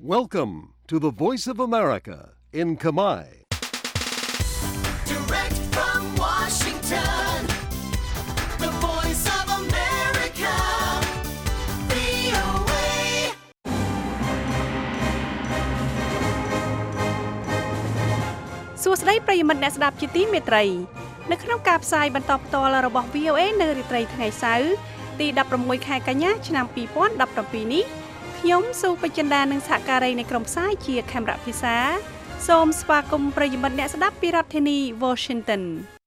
Welcome to the Voice of America in Khmer. Direct from Washington, the Voice of America, VOA. សួស្តីប្រិយមិត្តអ្នកស្ដាប់ជាទីមេត្រីនៅក្នុងការផ្សាយបន្តផ្ទាល់របស់ VOA នៅរាត្រីថ្ងៃសៅរ៍ទី16ខែកញ្ញាឆ្នាំ2017នេះខ្ញុំស៊ូបចិន្តានិងសហការីនៃក្រុមផ្សាយជាខេមរៈភិសាសូមស្វាគមន៍ប្រិយមិត្តអ្នកស្ដាប់ពីរដ្ឋធានី Washington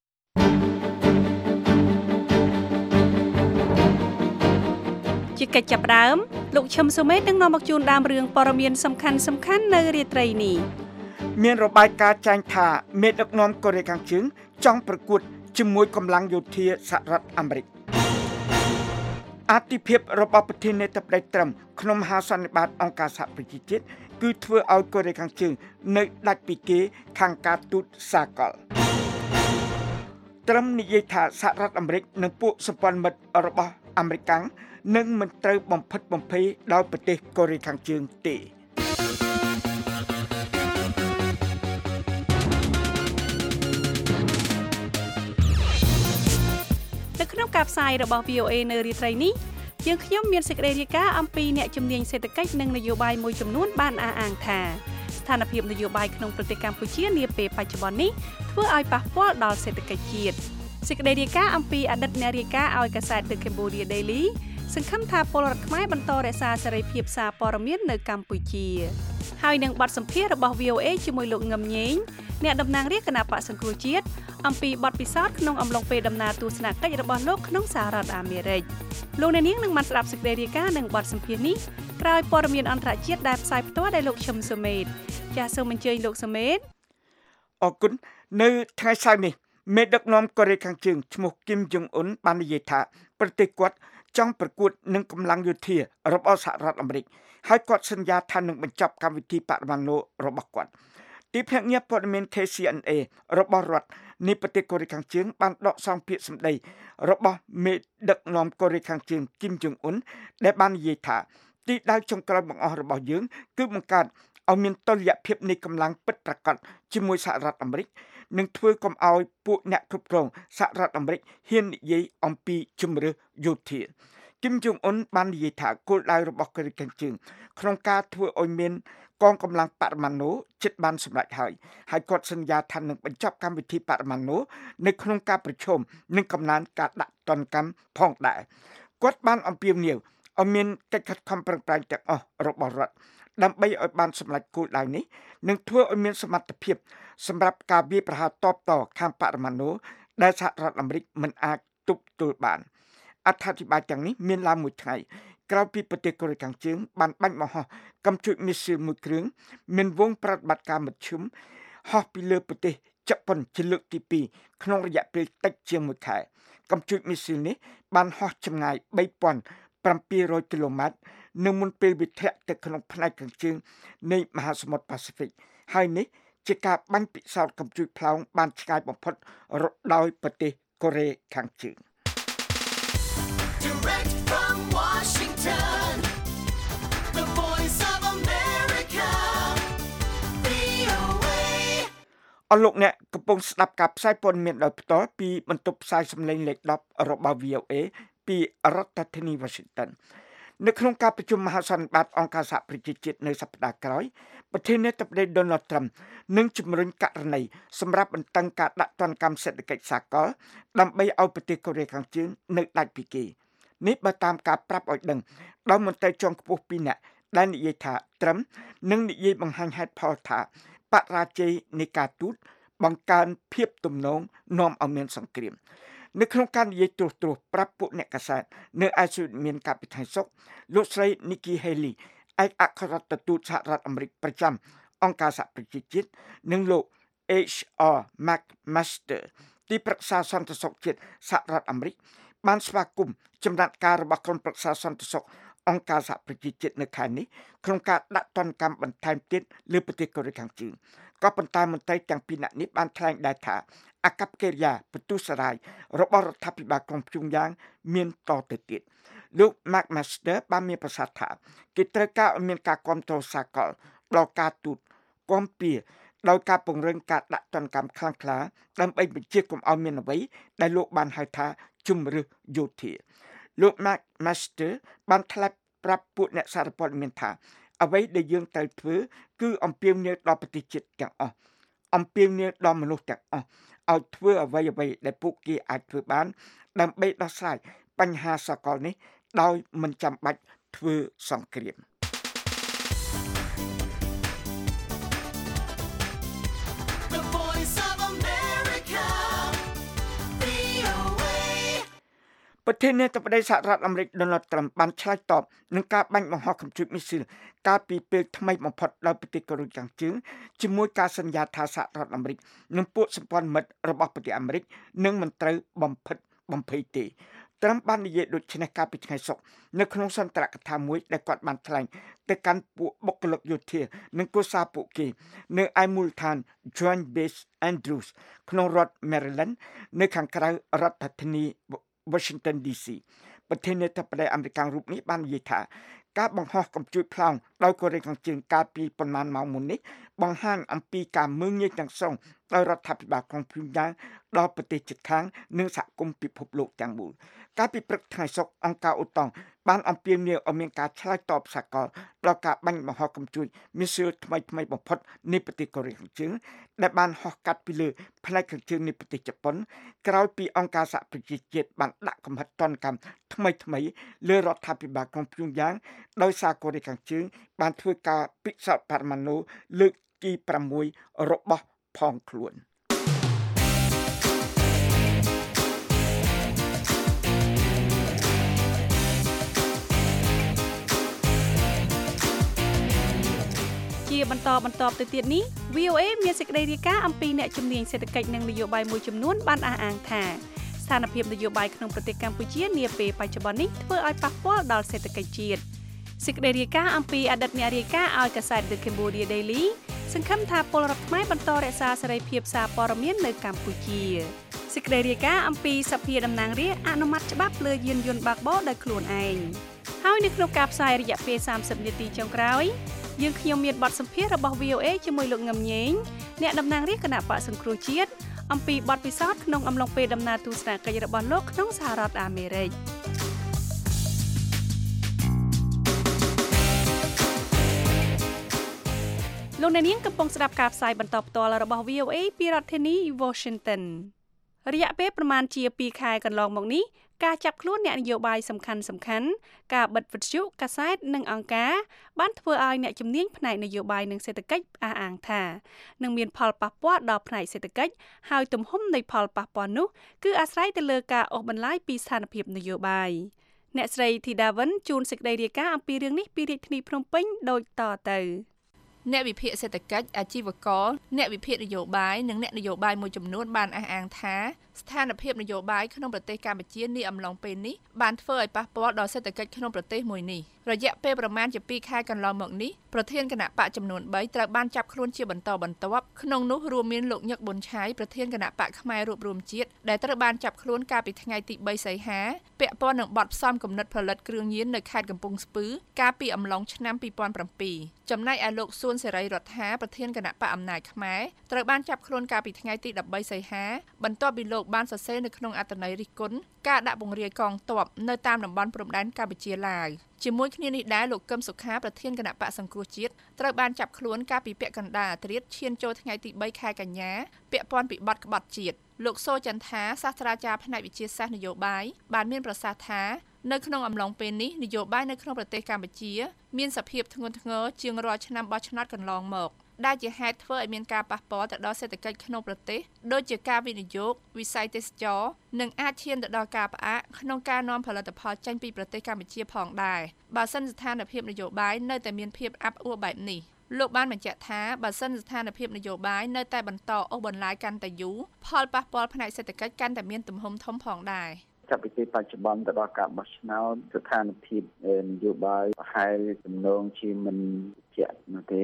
ជាកិច្ចចាប់ផ្ដើមលោកឈឹមសុមេតនឹងនាំមកជូនដើមរឿងព័ត៌មានសំខាន់ៗនៅរាត្រីនេះមានរបាយការណ៍ចែងថាមេដឹកនាំកូរ៉េខាងជើងចង់ប្រកួតជាមួយកម្លាំងយោធាសហរដ្ឋអាមេរិកអតិភិបរបស់ប្រធានាធិបតីត្រឹមក្នុងមហាសន្និបាតអង្គការសហប្រជាជាតិគឺធ្វើឲ្យកូរ៉េខាងជើងនៅដាច់ពីគេខាងការទូតសាកលត្រឹមនិយាយថាសហរដ្ឋអាមេរិកនិងពួកសម្ព័ន្ធមិត្តរបស់អាមេរិកនឹងមិនត្រូវបំផិតបំភ័យដោយប្រទេសកូរ៉េខាងជើងទេក្នុងការផ្សាយរបស់ VOA នៅរាត្រីនេះយើងខ្ញុំមានសេចក្តីរាយការណ៍អំពីអ្នកជំនាញសេដ្ឋកិច្ចនិងនយោបាយមួយចំនួនបានអះអាងថាស្ថានភាពនយោបាយក្នុងប្រទេសកម្ពុជានាពេលបច្ចុប្បន្ននេះធ្វើឲ្យប៉ះពាល់ដល់សេដ្ឋកិច្ចជាតិសេចក្តីរាយការណ៍អំពីអតីតអ្នករាយការណ៍ឲ្យកាសែត The Cambodia Daily សង្ឃឹមថាពលរដ្ឋខ្មែរបន្តរក្សាសេរីភាពសារព័ត៌មាននៅកម្ពុជាហើយនឹងបទសម្ភាសន៍របស់ VOA ជាមួយលោកងឹមញេងអ្នកតំណាងរាជគណៈបក្សសង្គ្រោះជាតិអំពីបទពិសោធន៍ក្នុងអំឡុងពេលដំណើរទស្សនកិច្ចរបស់លោកក្នុងសហរដ្ឋអាមេរិកលោកអ្នកនាងនឹងបានស្ដាប់សេចក្តីរាយការណ៍និងបទសម្ភាសន៍នេះក្រោយព័ត៌មានអន្តរជាតិដែលផ្សាយផ្ទាល់ដោយលោកឈឹមសុមេតចាសសូមអញ្ជើញលោកសុមេតអរគុណនៅថ្ងៃសៅរ៍នេះមេដឹកនាំកូរ៉េខាងជើងឈ្មោះគីមយុងអ៊ុនបាននិយាយថាប្រទេសគាត់ចង់ប្រកួតនឹងកម្លាំងយោធារបស់សហរដ្ឋអាមេរិកហើយគាត់សន្យាថានឹងបញ្ចប់កម្មវិធីបដិវត្តន៍របស់គាត់ទីភ្នាក់ងារព័ត៌មាន KCNA របស់រដ្ឋនៃប្រទេសកូរ៉េខាងជើងបានដកស្រង់ពាក្យសម្ដីរបស់មេដឹកនាំកូរ៉េខាងជើងគីមយុងអ៊ុនដែលបាននិយាយថាទីដៅចុងក្រោយបង្អស់របស់យើងគឺបង្កើតឲ្យមានតុល្យភាពនៃកម្លាំងពិតប្រាកដជាមួយសហរដ្ឋអាមេរិកនិងធ្វើកុំឲ្យពួកអ្នកគ្រប់គ្រងសហរដ្ឋអាមេរិកហ៊ាននិយាយអំពីជំរឿសយោធាគីមយុងអ៊ុនបាននិយាយថាគោលដៅរបស់កូរ៉េខាងជើងក្នុងការធ្វើឲ្យមានកងកម្លាំងបរិមាណូជិតបានសម្រេចហើយគាត់សន្យាថានឹងបញ្ចប់កម្មវិធីបរិមាណូនៅក្នុងការប្រជុំនឹងកំណើនការដាក់ទណ្ឌកម្មផងដែរគាត់បានអំពាវនាវឲ្យមានកិច្ចខិតខំប្រឹងប្រែងទាំងអស់របស់រដ្ឋដើម្បីឲ្យបានសម្រេចគោលដៅនេះនិងធ្វើឲ្យមានសមត្ថភាពសម្រាប់ការវាយប្រហារតបតខាងបរិមាណូដែលសហរដ្ឋអាមេរិកមិនអាចទប់ទល់បានអត្ថាធិប្បាយទាំងនេះមានឡើងមួយថ្ងៃក្រោយពីប្រទេសកូរ៉េខាងជើងបានបាញ់បង្ហោះកាំជ្រួចមីស៊ីលមួយគ្រឿងមានវងប្រតិបត្តិការមធ្យមហោះពីលើប្រទេសជប៉ុនជាលើកទី2ក្នុងរយៈពេលតិចជាង1ខែកាំជ្រួចមីស៊ីលនេះបានហោះចម្ងាយ 3,700 គីឡូម៉ែត្រនៅមុនពេលវាធ្លាក់ទៅក្នុងផ្នែកខាងជើងនៃមហាសមុទ្រប៉ាស៊ីហ្វិកហើយនេះជាការបាញ់ពិសោធន៍កាំជ្រួចផ្លោងបានឆ្ងាយបំផុតដោយប្រទេសកូរ៉េខាងជើង Direct from Washington, the Voice of America, VOA. អរលោកអ្នកកំពុងស្ដាប់ការផ្សាយព័ត៌មានដោយផ្ទាល់ពីបន្ទប់ផ្សាយសម្លេងលេខ10របស់ VOA ពីរដ្ឋធានី Washington នៅក្នុងការប្រជុំមហាសន្និបាតអង្គការសហប្រជាជាតិនៅសប្តាហ៍ក្រោយប្រធានាធិបតី Donald Trump នឹងជំរុញករណីសម្រាប់បន្តឹងការដាក់ទណ្ឌកម្មសេដ្ឋកិច្ចសាកលដើម្បីឲ្យប្រទេសកូរ៉េខាងជើងនៅដាច់ពីគេនេះបើតាមការប្រាប់ឲ្យដឹងដោយមន្ត្រីជាន់ខ្ពស់ពីរនាក់ដែលនិយាយថាត្រឹមនឹងនិយាយបង្ហាញហេតុផលថាបរាជ័យនៃការទូតបង្កើនភាពទំនងនាំឲ្យមានសង្គ្រាមនៅក្នុងការនិយាយត្រួសប្រាប់ពួកអ្នកកាសែតនៅឯសួនមានកាពីថ្ងៃសុក្រលោកស្រី Nikki Haley ឯកអគ្គរដ្ឋទូតសហរដ្ឋអាមេរិកប្រចាំអង្គការសហប្រជាជាតិនិងលោក H.R. McMaster ទីប្រឹក្សាសន្តិសុខជាតិសហរដ្ឋអាមេរិកបានស្វាគមន៍ចំណាត់ការរបស់ក្រុមប្រឹក្សាសន្តិសុខអង្គការសហប្រជាជាតិនៅខែនេះក្នុងការដាក់ទណ្ឌកម្មបន្ថែមទៀតលើប្រទេសកូរ៉េខាងជើងក៏ប៉ុន្តែមន្ត្រីទាំងពីរនាក់នេះបានថ្លែងដែរថាអកប្បកិរិយាបន្ទុះសារាយរបស់រដ្ឋាភិបាលក្រុងព្យុងយ៉ាងមានតទៅទៀតលោក Mark Master បានមានប្រសាសន៍ថាគេត្រូវការឲ្យមានការគ្រប់គ្រងសាកលដល់ការទូតគាំពៀដោយការពង្រឹងការដាក់ទណ្ឌកម្មខ្លាំងក្លាដើម្បីបញ្ជាកុំឲ្យមានអ្វីដែលលោកបានហៅថាជំរឿសយោធាលោក Mark Master បានថ្លែងប្រាប់ពួកអ្នកសារព័ត៌មានថាអ្វីដែលយើងត្រូវធ្វើគឺអំពាវនាវដល់ប្រទេសជាតិទាំងអស់អំពាវនាវដល់មនុស្សទាំងអស់ឲ្យធ្វើអ្វីដែលពួកគេអាចធ្វើបានដើម្បីដោះស្រាយបញ្ហាសកលនេះដោយមិនចាំបាច់ធ្វើសង្គ្រាមប្រធានាធិបតីសហរដ្ឋអាមេរិក Donald Trump បានឆ្លើយតបនឹងការបាញ់បង្ហោះកាំជ្រួចមីស៊ីលកាលពីពេលថ្មីបំផុតដោយប្រទេសកូរ៉េខាងជើងជាមួយការសន្យាថាសហរដ្ឋអាមេរិកនិងពួកសម្ព័ន្ធមិត្តរបស់ប្រទេសអាមេរិកនឹងមិនត្រូវបំភ័យទេ Trump បាននិយាយដូចនេះកាលពីថ្ងៃសុក្រនៅក្នុងសន្ទរកថាមួយដែលគាត់បានថ្លែងទៅកាន់ពួកបុគ្គលិកយោធានិងគូសាពួកគេនៅឯមូលដ្ឋាន Joint Base Andrews ក្នុងរដ្ឋ Maryland នៅខាងក្រៅរដ្ឋធានី Washington DC ប្រធានាធិបតីអាមេរិករូបនេះបាននិយាយថាការបង្ហោះកាំជ្រួចប្លង់ដោយកូរ៉េខាងជើងកាលពីប្រមាណម៉ោងមុននេះបង្ហាញអំពីការមើងងាយទាំងស្រុងដោយរដ្ឋាភិបាលក្រុងព្យុងយ៉ាងដល់ប្រទេសជិតខាងនិងសហគមន៍ពិភពលោកទាំងមូលកាលពីព្រឹកថ្ងៃសុក្រអង្គការអូតុងបានអំពាវនាវឲ្យមានការឆ្លើយតបសកលដល់ការបាញ់បង្ហោះកាំជ្រួចមីស៊ីលថ្មីបំផុតនៃប្រទេសកូរ៉េខាងជើងដែលបានហោះកាត់ពីលើផ្នែកខាងជើងនៃប្រទេសជប៉ុនក្រោយពីអង្គការសហប្រជាជាតិបានដាក់កំហិតទណ្ឌកម្មថ្មីលើរដ្ឋាភិបាលក្រុងព្យុងយ៉ាងដោយសារកូរ៉េខាងជើងបានធ្វើការពិសោធន៍បរមាណូលើកទី6របស់ផងខ្លួនជាបន្តទៅទៀតនេះ VOA មានសេចក្តីរាយការណ៍អំពីអ្នកជំនាញសេដ្ឋកិច្ចនិងនយោបាយមួយចំនួនបានអះអាងថាស្ថានភាពនយោបាយក្នុងប្រទេសកម្ពុជានាពេលបច្ចុប្បន្ននេះធ្វើឲ្យប៉ះពាល់ដល់សេដ្ឋកិច្ចជាតិសេចក្តីរាយការណ៍អំពីអតីតអ្នករាយការណ៍ឲ្យកាសែត The Cambodia Daily សង្ឃឹមថាពលរដ្ឋខ្មែរបន្តរក្សាសេរីភាពសារព័ត៌មាននៅកម្ពុជាសេចក្តីរាយការណ៍អំពីសភាតំណាងរាស្ត្រអនុម័តច្បាប់លើយានយន្តបើកបរដោយខ្លួនឯងហើយនៅក្នុងការផ្សាយរយៈពេល30នាទីចុងក្រោយយើងខ្ញុំមានបទសម្ភាសន៍របស់ VOA ជាមួយលោកងឹមញេងអ្នកតំណាងរាស្ត្រគណៈបក្សសង្គ្រោះជាតិអំពីបទពិសោធន៍ក្នុងអំឡុងពេលដំណើរទស្សនកិច្ចរបស់លោកក្នុងសហរដ្ឋអាមេរិកលោកអ្នកនាងកំពុងស្ដាប់ការផ្សាយបន្តផ្ទាល់របស់ VOA ពីរដ្ឋធានី Washington រយៈពេលប្រមាណជា2ខែកន្លងមកនេះការចាប់ខ្លួនអ្នកនយោបាយសំខាន់ការបិទវិទ្យុកាសែតនិងអង្គការបានធ្វើឲ្យអ្នកជំនាញផ្នែកនយោបាយនិងសេដ្ឋកិច្ចអះអាងថានឹងមានផលប៉ះពាល់ដល់ផ្នែកសេដ្ឋកិច្ចហើយទំហំនៃផលប៉ះពាល់នោះគឺអាស្រ័យទៅលើការអូសបន្លាយពីស្ថានភាពនយោបាយអ្នកស្រីធីតាវិនជួនសេចក្តីរាយការណ៍អំពីរឿងនេះពីរាជធានីភ្នំពេញដូចតទៅអ្នកវិភាគសេដ្ឋកិច្ចអាជីវករអ្នកវិភាគនយោបាយនិងអ្នកនយោបាយមួយចំនួនបានអះអាងថាស្ថានភាពនយោបាយក្នុងប្រទេសកម្ពុជានាអំឡុងពេលនេះបានធ្វើឲ្យប៉ះពាល់ដល់សេដ្ឋកិច្ចក្នុងប្រទេសមួយនេះរយៈពេលប្រមាណជា2ខែកន្លងមកនេះប្រធានគណៈបកចំនួន3ត្រូវបានចាប់ខ្លួនជាបន្តបន្ទាប់ក្នុងនោះរួមមានលោកញឹកប៊ុនឆៃប្រធានគណៈបកផ្នែករួបរวมជាតិដែលត្រូវបានចាប់ខ្លួនកាលពីថ្ងៃទី3សីហាពាក់ព័ន្ធនឹងបទផ្សំគំនិតផលិតគ្រឿងញៀននៅខេត្តកំពង់ស្ពឺកាលពីអំឡុងឆ្នាំ2007ចំណែកឯលោកសួនសេរីរដ្ឋាប្រធានគណៈបកអំណាចខ្មែរត្រូវបានចាប់ខ្លួនកាលពីថ្ងៃទី13សីហាបន្ទាប់ពីលោកបានសរសេរនៅក្នុងអត្ថន័យរិះគន់ការដាក់បង្រាយកងទ័ពនៅតាមតំបន់ព្រំដែនកម្ពុជាឡាវជាមួយគ្នានេះដែរលោកកឹមសុខាប្រធានគណៈបកសង្គ្រោះជាតិត្រូវបានចាប់ខ្លួនកាលពីពាក់កណ្ដាលអាធ្រាត្រឈានចូលថ្ងៃទី3ខែកញ្ញាពាក់ព័ន្ធពីបទក្បត់ជាតិលោកសូចន្ទថាសាស្ត្រាចារ្យផ្នែកវិទ្យាសាស្ត្រនយោបាយបានមានប្រសាសន៍ថានៅក្នុងអំឡុងពេលនេះនយោបាយនៅក្នុងប្រទេសកម្ពុជាមានសភាពធ្ងន់ធ្ងរជាងរាល់ឆ្នាំបោះឆ្នោតកន្លងមកដែលជាហេតុធ្វើឲ្យមានការប៉ះពាល់ទៅដល់សេដ្ឋកិច្ចក្នុងប្រទេសដូចជាការវិនិយោគវិស័យទេសចរណ៍និងអាចឈានទៅដល់ការផ្អាកក្នុងការនាំផលិតផលចេញពីប្រទេសកម្ពុជាផងដែរបើសិនស្ថានភាពនយោបាយនៅតែមានភាពអាប់អួរបែបនេះលោកបានបញ្ជាក់ថាបើសិនស្ថានភាពនយោបាយនៅតែបន្តអូសបន្លាយកាន់តែយូរផលប៉ះពាល់ផ្នែកសេដ្ឋកិច្ចកាន់តែមានទំហំធំផងដែរចាប់ពីពេលបច្ចុប្បន្នទៅដល់ការបោះឆ្នោតស្ថានភាពនយោបាយប្រហែលទំនងជាមិនជាក់នោះទេ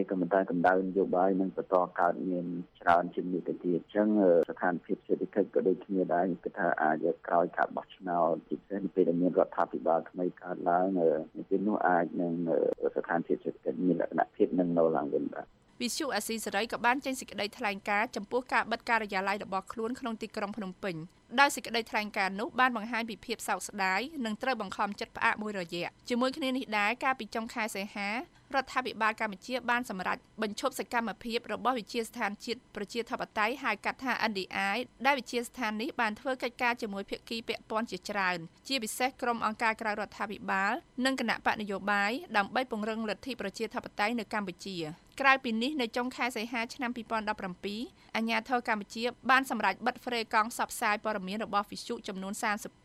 ក៏មិនតែកម្ដៅនយោបាយនឹងបន្តកើតមានច្រើនជាងនេះទៅទៀតអញ្ចឹងស្ថានភាពសេដ្ឋកិច្ចក៏ដូចគ្នាដែរគឺថាអាចក្រោយការបោះឆ្នោតជាពិសេសពេលដែលមានរដ្ឋាភិបាលថ្មីកើតឡើងនៅពេលនោះអាចនឹងស្ថានភាពសេដ្ឋកិច្ចមានលក្ខណៈភាពនឹងនៅឡើងវិញបាទវិសុអាស៊ីសេរីក៏បានចេញសេចក្តីថ្លែងការណ៍ចំពោះការបិទការិយាល័យរបស់ខ្លួនក្នុងទីក្រុងភ្នំពេញដោយសេចក្តីថ្លែងការណ៍នោះបានបង្ហាញពីភាពសោកស្ដាយនិងត្រូវបង្ខំចិត្តផ្អាកមួយរយៈជាមួយគ្នានេះដែរកាលពីចុងខែសីហារដ្ឋាភិបាលកម្ពុជាបានសម្រេចបញ្ឈប់សកម្មភាពរបស់វិទ្យាស្ថានជាតិប្រជាធិបតេយ្យហៅកាត់ថា NDI ដែលវិទ្យាស្ថាននេះបានធ្វើកិច្ចការជាមួយភាគីពាក់ព័ន្ធជាច្រើនជាពិសេសក្រុមអង្គការក្រៅរដ្ឋាភិបាលនិងគណៈបកនយោបាយដើម្បីពង្រឹងលទ្ធិប្រជាធិបតេយ្យនៅកម្ពុជាក្រៅពីនេះនៅចុងខែសីហាឆ្នាំ2017អាជ្ញាធរកម្ពុជាបានសម្រេចបិទហ្វ្រេកង់ផ្សព្វផ្សាយព័ត៌មានរបស់វិទ្យុចំនួន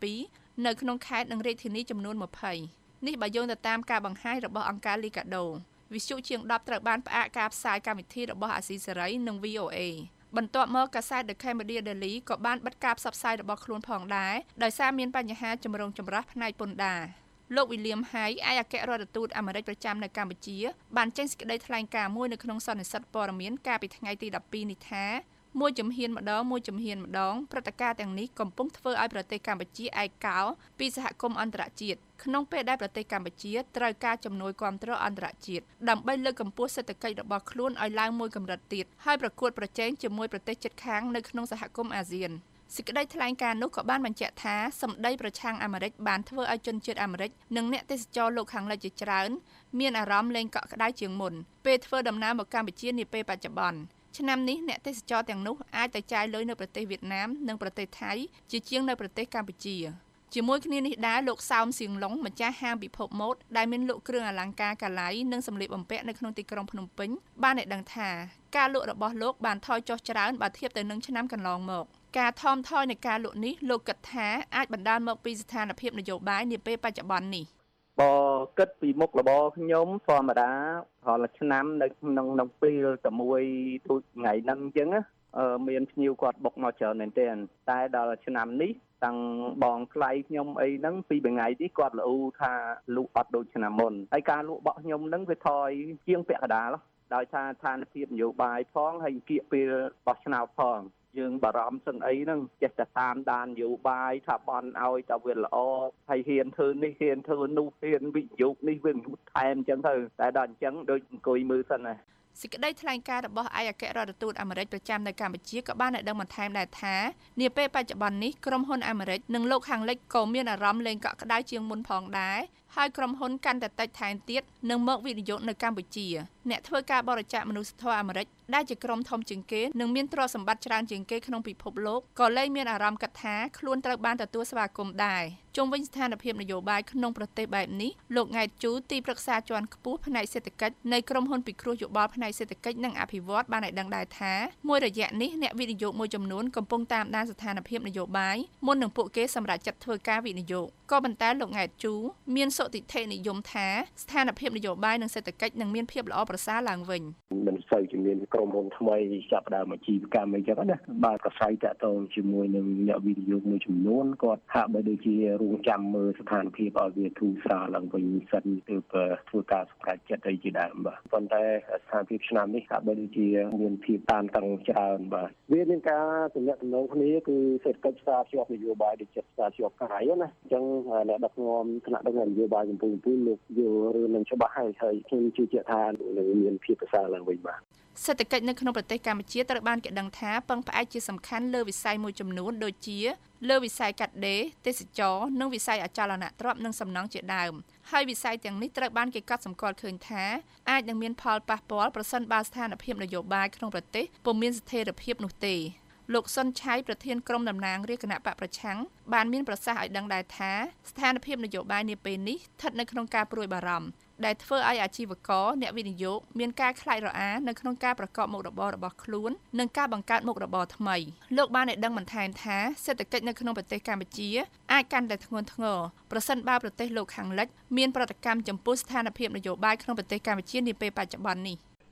32នៅក្នុងខេត្តនិងរាជធានីចំនួន20នេះបើយោងទៅតាមការបង្ហាញរបស់អង្គការលីកាដូវិទ្យុជាង10ត្រូវបានផ្អាកការផ្សាយកម្មវិធីរបស់អាស៊ីសេរីនិង VOA បន្ទាប់មកកាសែត The Cambodia Daily ក៏បានបិទការផ្សព្វផ្សាយរបស់ខ្លួនផងដែរដោយសារមានបញ្ហាចម្រូងចម្រាសផ្នែកពន្ធដារលោក William Hay ឯកអគ្គរដ្ឋទូតអាមេរិកប្រចាំនៅកម្ពុជាបានចេញសេចក្តីថ្លែងការណ៍មួយនៅក្នុងសន្និសីទព័ត៌មានកាលពីថ្ងៃទី12នេះថាមួយជំហានម្ដងព្រឹត្តិការណ៍ទាំងនេះកំពុងធ្វើឲ្យប្រទេសកម្ពុជាឯកោពីសហគមន៍អន្តរជាតិក្នុងពេលដែលប្រទេសកម្ពុជាត្រូវការជំនួយគាំទ្រអន្តរជាតិដើម្បីលើកកម្ពស់សេដ្ឋកិច្ចរបស់ខ្លួនឲ្យឡើងមួយកម្រិតទៀតហើយប្រកួតប្រជែងជាមួយប្រទេសជិតខាងនៅក្នុងសហគមន៍អាស៊ានសេចក្តីថ្លែងការណ៍នោះក៏បានបញ្ជាក់ថាសម្ដីប្រឆាំងអាមេរិកបានធ្វើឲ្យជនជាតិអាមេរិកនិងអ្នកទេសចរលោកខាងលិចជាច្រើនមានអារម្មណ៍លែងកក់ក្ដៅជាងមុនពេលធ្វើដំណើរមកកម្ពុជានាពេលបច្ចុប្បន្នឆ្នាំនេះអ្នកទេសចរទាំងនោះអាចទៅចាយលុយនៅប្រទេសវៀតណាមនិងប្រទេសថៃជាជាងនៅប្រទេសកម្ពុជាជាមួយគ្នានេះដែរលោកសោមសៀងឡុងម្ចាស់ហាងពិភពម៉ូដដែលមានលក់គ្រឿងអលង្ការកាឡៃនិងសម្លៀកបំពាក់នៅក្នុងទីក្រុងភ្នំពេញបានឲ្យដឹងថាការលក់របស់លោកបានថយចុះច្រើនបើធៀបទៅនឹងឆ្នាំកន្លងមកការថមថយនៃការលក់នេះលោកគិតថាអាចបណ្ដាលមកពីស្ថានភាពនយោបាយនាពេលបច្ចុប្បន្ននេះបើគិតពីមុខរបរខ្ញុំធម្មតារាល់ឆ្នាំនៅក្នុងពេលតែមួយដូចថ្ងៃហ្នឹងអញ្ចឹងមានភ្ញៀវគាត់បុកមកច្រើនមែនទែនតែដល់ឆ្នាំនេះតាំងបងថ្លៃខ្ញុំអីហ្នឹងពីថ្ងៃនេះគាត់លូថាលក់អត់ដូចឆ្នាំមុនហើយការលក់របស់ខ្ញុំហ្នឹងវាថយជាងពាក់កណ្ដាលដោយសារស្ថានភាពនយោបាយផងហើយគៀកពេលបោះឆ្នោតផងយើងបារម្ភសឹងអីហ្នឹងចេះតែតាមដាននយោបាយថាបន់ឲ្យតែវាល្អហើយហ៊ានធ្វើនេះហ៊ានធ្វើនោះហ៊ានវិនិយោគនេះវាថែមអញ្ចឹងទៅតែដល់អញ្ចឹងដូចអង្គុយមើលសិនណាសេចក្តីថ្លែងការណ៍របស់ឯកអគ្គរដ្ឋទូតអាមេរិកប្រចាំនៅកម្ពុជាក៏បានឲ្យដឹងបន្ថែមដែរថានាពេលបច្ចុប្បន្ននេះក្រុមហ៊ុនអាមេរិកនិងលោកខាងលិចក៏មានអារម្មណ៍លែងកក់ក្ដៅជាងមុនផងដែរហើយក្រុមហ៊ុនកាន់តែតិចថែមទៀតនឹងមកវិនិយោគនៅកម្ពុជាអ្នកធ្វើការបរិច្ចាគមនុស្សធម៌អាមេរិកដែលជាក្រុមធំជាងគេនិងមានទ្រព្យសម្បត្តិច្រើនជាងគេក្នុងពិភពលោកក៏លែងមានអារម្មណ៍គិតថាខ្លួនត្រូវបានទទួលស្វាគមន៍ដែរជុំវិញស្ថានភាពនយោបាយក្នុងប្រទេសបែបនេះលោកង៉ែតជូទីប្រឹក្សាជាន់ខ្ពស់ផ្នែកសេដ្ឋកិច្ចនៃក្រុមហ៊ុនពិគ្រោះយោបល់ផ្នែកសេដ្ឋកិច្ចនិងអភិវឌ្ឍបានឲ្យដឹងដែរថាមួយរយៈនេះអ្នកវិនិយោគមួយចំនួនកំពុងតាមដានស្ថានភាពនយោបាយមុននឹងពួកគេសម្រេចចិត្តធ្វើការវិនិយោគក៏ប៉ុន្តែលោកង៉ែតជូមានសុតិធិនិយមថាស្ថានភាពនយោបាយនិងសេដ្ឋកិច្ចនឹងមានភាពល្អប្រសើរឡើងវិញមិនសូវជាមានក្រុមហ៊ុនថ្មីចាប់ផ្ដើមអាជីវកម្មអីចឹងណាបើប្រស័យតាក់ទងជាមួយនឹងអ្នកវិនិយោគមួយចំនួនគាត់ហាក់បីដូចជារងចាំមើលស្ថានភាពឲ្យវាធូរស្រាលឡើងវិញសិនទើបធ្វើការសម្រេចចិត្តអីជាដើមបាទប៉ុន្តែស្ថានភាពឆ្នាំនេះហាក់បីដូចជាមានភាពតានតឹងច្រើនបាទវាមានការទំនាក់ទំនងគ្នាគឺសេដ្ឋកិច្ចផ្សារភ្ជាប់នយោបាយដូចជាផ្សារភ្ជាប់កាយណាអញ្ចឹងអ្នកដឹកនាំថ្នាក់ដឹកនាំនយោបាយកម្ពុជាលោកយល់រឿងនឹងច្បាស់ហើយខ្ញុំជឿជាក់ថានឹងមានភាពប្រសើរឡើងវិញបាទសេដ្ឋកិច្ចនៅក្នុងប្រទេសកម្ពុជាត្រូវបានគេដឹងថាពឹងផ្អែកជាសំខាន់លើវិស័យមួយចំនួនដូចជាលើវិស័យកាត់ដេរទេសចរណ៍និងវិស័យអចលនទ្រព្យនិងសំណង់ជាដើមហើយវិស័យទាំងនេះត្រូវបានគេកត់សម្គាល់ឃើញថាអាចនឹងមានផលប៉ះពាល់ប្រសិនបើស្ថានភាពនយោបាយក្នុងប្រទេសពុំមានស្ថិរភាពនោះទេលោកសុនឆៃប្រធានក្រុមតំណាងរាជគណៈបកប្រឆាំងបានមានប្រសាសន៍ឲ្យដឹងដែរថាស្ថានភាពនយោបាយនាពេលនេះស្ថិតនៅក្នុងការព្រួយបារម្ភដែលធ្វើឲ្យអាជីវករអ្នកវិនិយោគមានការខ្លាចរអានៅក្នុងការប្រកបមុខរបររបស់ខ្លួននិងការបង្កើតមុខរបរថ្មីលោកបានឲ្យដឹងបន្ថែមថាសេដ្ឋកិច្ចនៅក្នុងប្រទេសកម្ពុជាអាចកាន់តែធ្ងន់ធ្ងរប្រសិនបើប្រទេសលោកខាងលិចមានប្រតិកម្មចំពោះស្ថានភាពនយោបាយក្នុងប្រទេសកម្ពុជានាពេលបច្ចុប្បន្ននេះ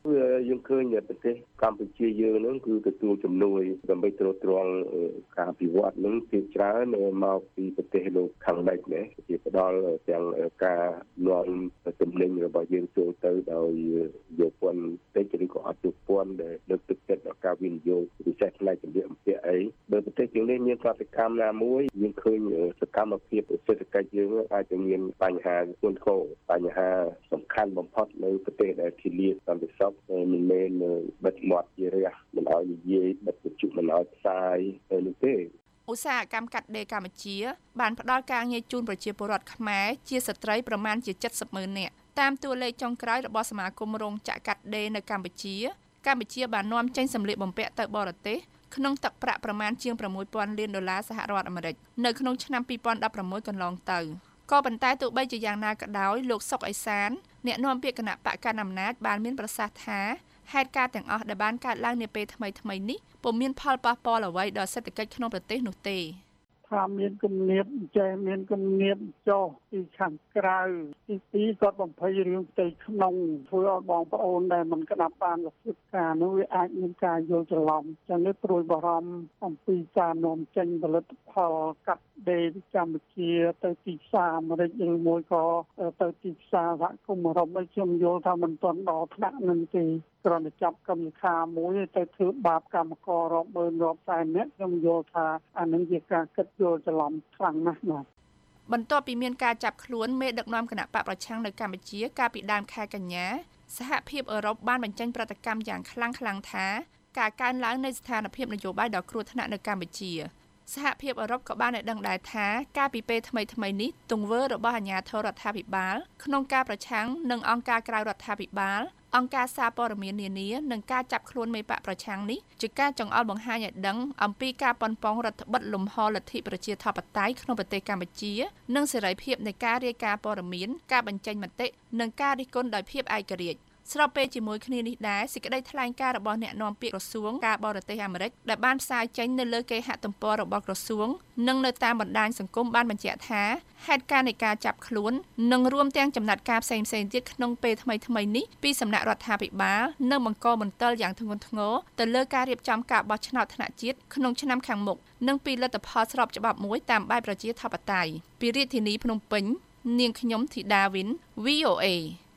យើងឃើញប្រទេសកម្ពុជាយើងហ្នឹងគឺទទួលជំនួយដើម្បីទ្រទ្រង់ការអភិវឌ្ឍហ្នឹងជាច្រើនមកពីប្រទេសលោកខាងលិចណាជាផ្ដល់ទាំងការនាំទំនិញរបស់យើងចូលទៅដោយយកពន្ធតិចឬក៏អត់យកពន្ធដែលលើកទឹកចិត្តដល់ការវិនិយោគពិសេសផ្នែកជំនាញអំពាវអីបើប្រទេសយើងនេះមានប្រតិកម្មណាមួយយើងឃើញសកម្មភាពសេដ្ឋកិច្ចយើងអាចจะមានបញ្ហាធ្ងន់ធ្ងរបញ្ហាសំខាន់បំផុតនៅប្រទេសដែលធានាសន្តិសុខមិនមែនបិទមាត់ជារះមិនឲ្យនិយាយបិទបញ្ជុមិនឲ្យផ្សាយនោះទេឧស្សាហកម្មកាត់ដេរកម្ពុជាបានផ្ដល់ការងារជូនប្រជាពលរដ្ឋខ្មែរជាស្ត្រីប្រមាណជា70,000 នាក់តាមតួលេខចុងក្រោយរបស់សមាគមរោងចក្រកាត់ដេរនៅកម្ពុជាបាននាំចេញសម្លៀកបំពាក់ទៅបរទេសក្នុងទឹកប្រាក់ប្រមាណជាង$6,000 លានសហរដ្ឋអាមេរិកនៅក្នុងឆ្នាំ2016កន្លងទៅក៏ប៉ុន្តែទោះបីជាយ៉ាងណាក៏ដោយលោកសុកអេសានអ្នកនាំពាក្យគណៈបកកណ្ដាលអំណាចបានមានប្រសាសន៍ថាហេតុការណ៍ទាំងអស់ដែលបានកើតឡើងនាពេលថ្មីៗនេះពុំមានផលប៉ះពាល់អ្វីដល់សេដ្ឋកិច្ចក្នុងប្រទេសនោះទេថាមានគំនាបចេះមានគំនាបចុះពីខាងក្រៅទី2គាត់បំភ័យរឿងផ្ទៃក្នុងធ្វើឲ្យបងប្អូនដែលមិនក្តាប់បានវិទ្យានោះវាអាចមានការយល់ច្រឡំចឹងនេះព្រួយបារម្ភអំពីការនាំចេញផលិតផលកាត់ដេរពីកម្ពុជាទៅទីផ្សារអាមេរិកឬមួយក៏ទៅទីផ្សារសហគមន៍អឺរ៉ុបឲ្យខ្ញុំយល់ថាមិនទាន់ដល់ថ្នាក់នឹងទេគ្រាន់តែចាប់កម្មវិធីមួយទៅធ្វើបាបកម្មកររាប់ម៉ឺនរាប់សែននាក់ខ្ញុំយល់ថាអានឹងជាការគិតយល់ច្រឡំខ្លាំងណាស់បាទបន្ទាប់ពីមានការចាប់ខ្លួនមេដឹកនាំគណៈបកប្រឆាំងនៅកម្ពុជាកាលពីដើមខែកញ្ញាសហភាពអឺរ៉ុបបានបញ្ចេញប្រតិកម្មយ៉ាងខ្លាំងថាការកើនឡើងនៃស្ថានភាពនយោបាយដ៏គ្រោះថ្នាក់នៅកម្ពុជាសហភាពអឺរ៉ុបក៏បានឲ្យដឹងដែរថាកាលពីពេលថ្មីនេះទង្វើរបស់អាជ្ញាធររដ្ឋាភិបាលក្នុងការប្រឆាំងនឹងអង្គការក្រៅរដ្ឋាភិបាលអង្គការសារព័ត៌មាននានានិងការចាប់ខ្លួនមេបកប្រឆាំងនេះជាការចង្អុលបង្ហាញឲ្យដឹងអំពីការប៉ុនប៉ងរដ្ឋបិទលំហលទ្ធិប្រជាធិបតេយ្យក្នុងប្រទេសកម្ពុជានិងសេរីភាពនៃការរាយការណ៍ព័ត៌មានការបញ្ចេញមតិនិងការរិះគន់ដោយភាពឯករាជ្យស្របពេលជាមួយគ្នានេះដែរសេចក្តីថ្លែងការណ៍របស់អ្នកនាំពាក្យក្រសួងការបរទេសអាមេរិកដែលបានផ្សាយចេញនៅលើគេហទំព័ររបស់ក្រសួងនិងនៅតាមបណ្ដាញសង្គមបានបញ្ជាក់ថាហេតុការណ៍នៃការចាប់ខ្លួននិងរួមទាំងចំណាត់ការផ្សេងៗទៀតក្នុងពេលថ្មីនេះពីសំណាក់រដ្ឋាភិបាលនៅបង្កមន្ទិលយ៉ាងធ្ងន់ធ្ងរទៅលើការរៀបចំការបោះឆ្នោតថ្នាក់ជាតិក្នុងឆ្នាំខាងមុខនិងពីលទ្ធផលស្របច្បាប់មួយតាមបែបប្រជាធិបតេយ្យពីរាជធានីភ្នំពេញនាងខ្ញុំធីតាវិន VOA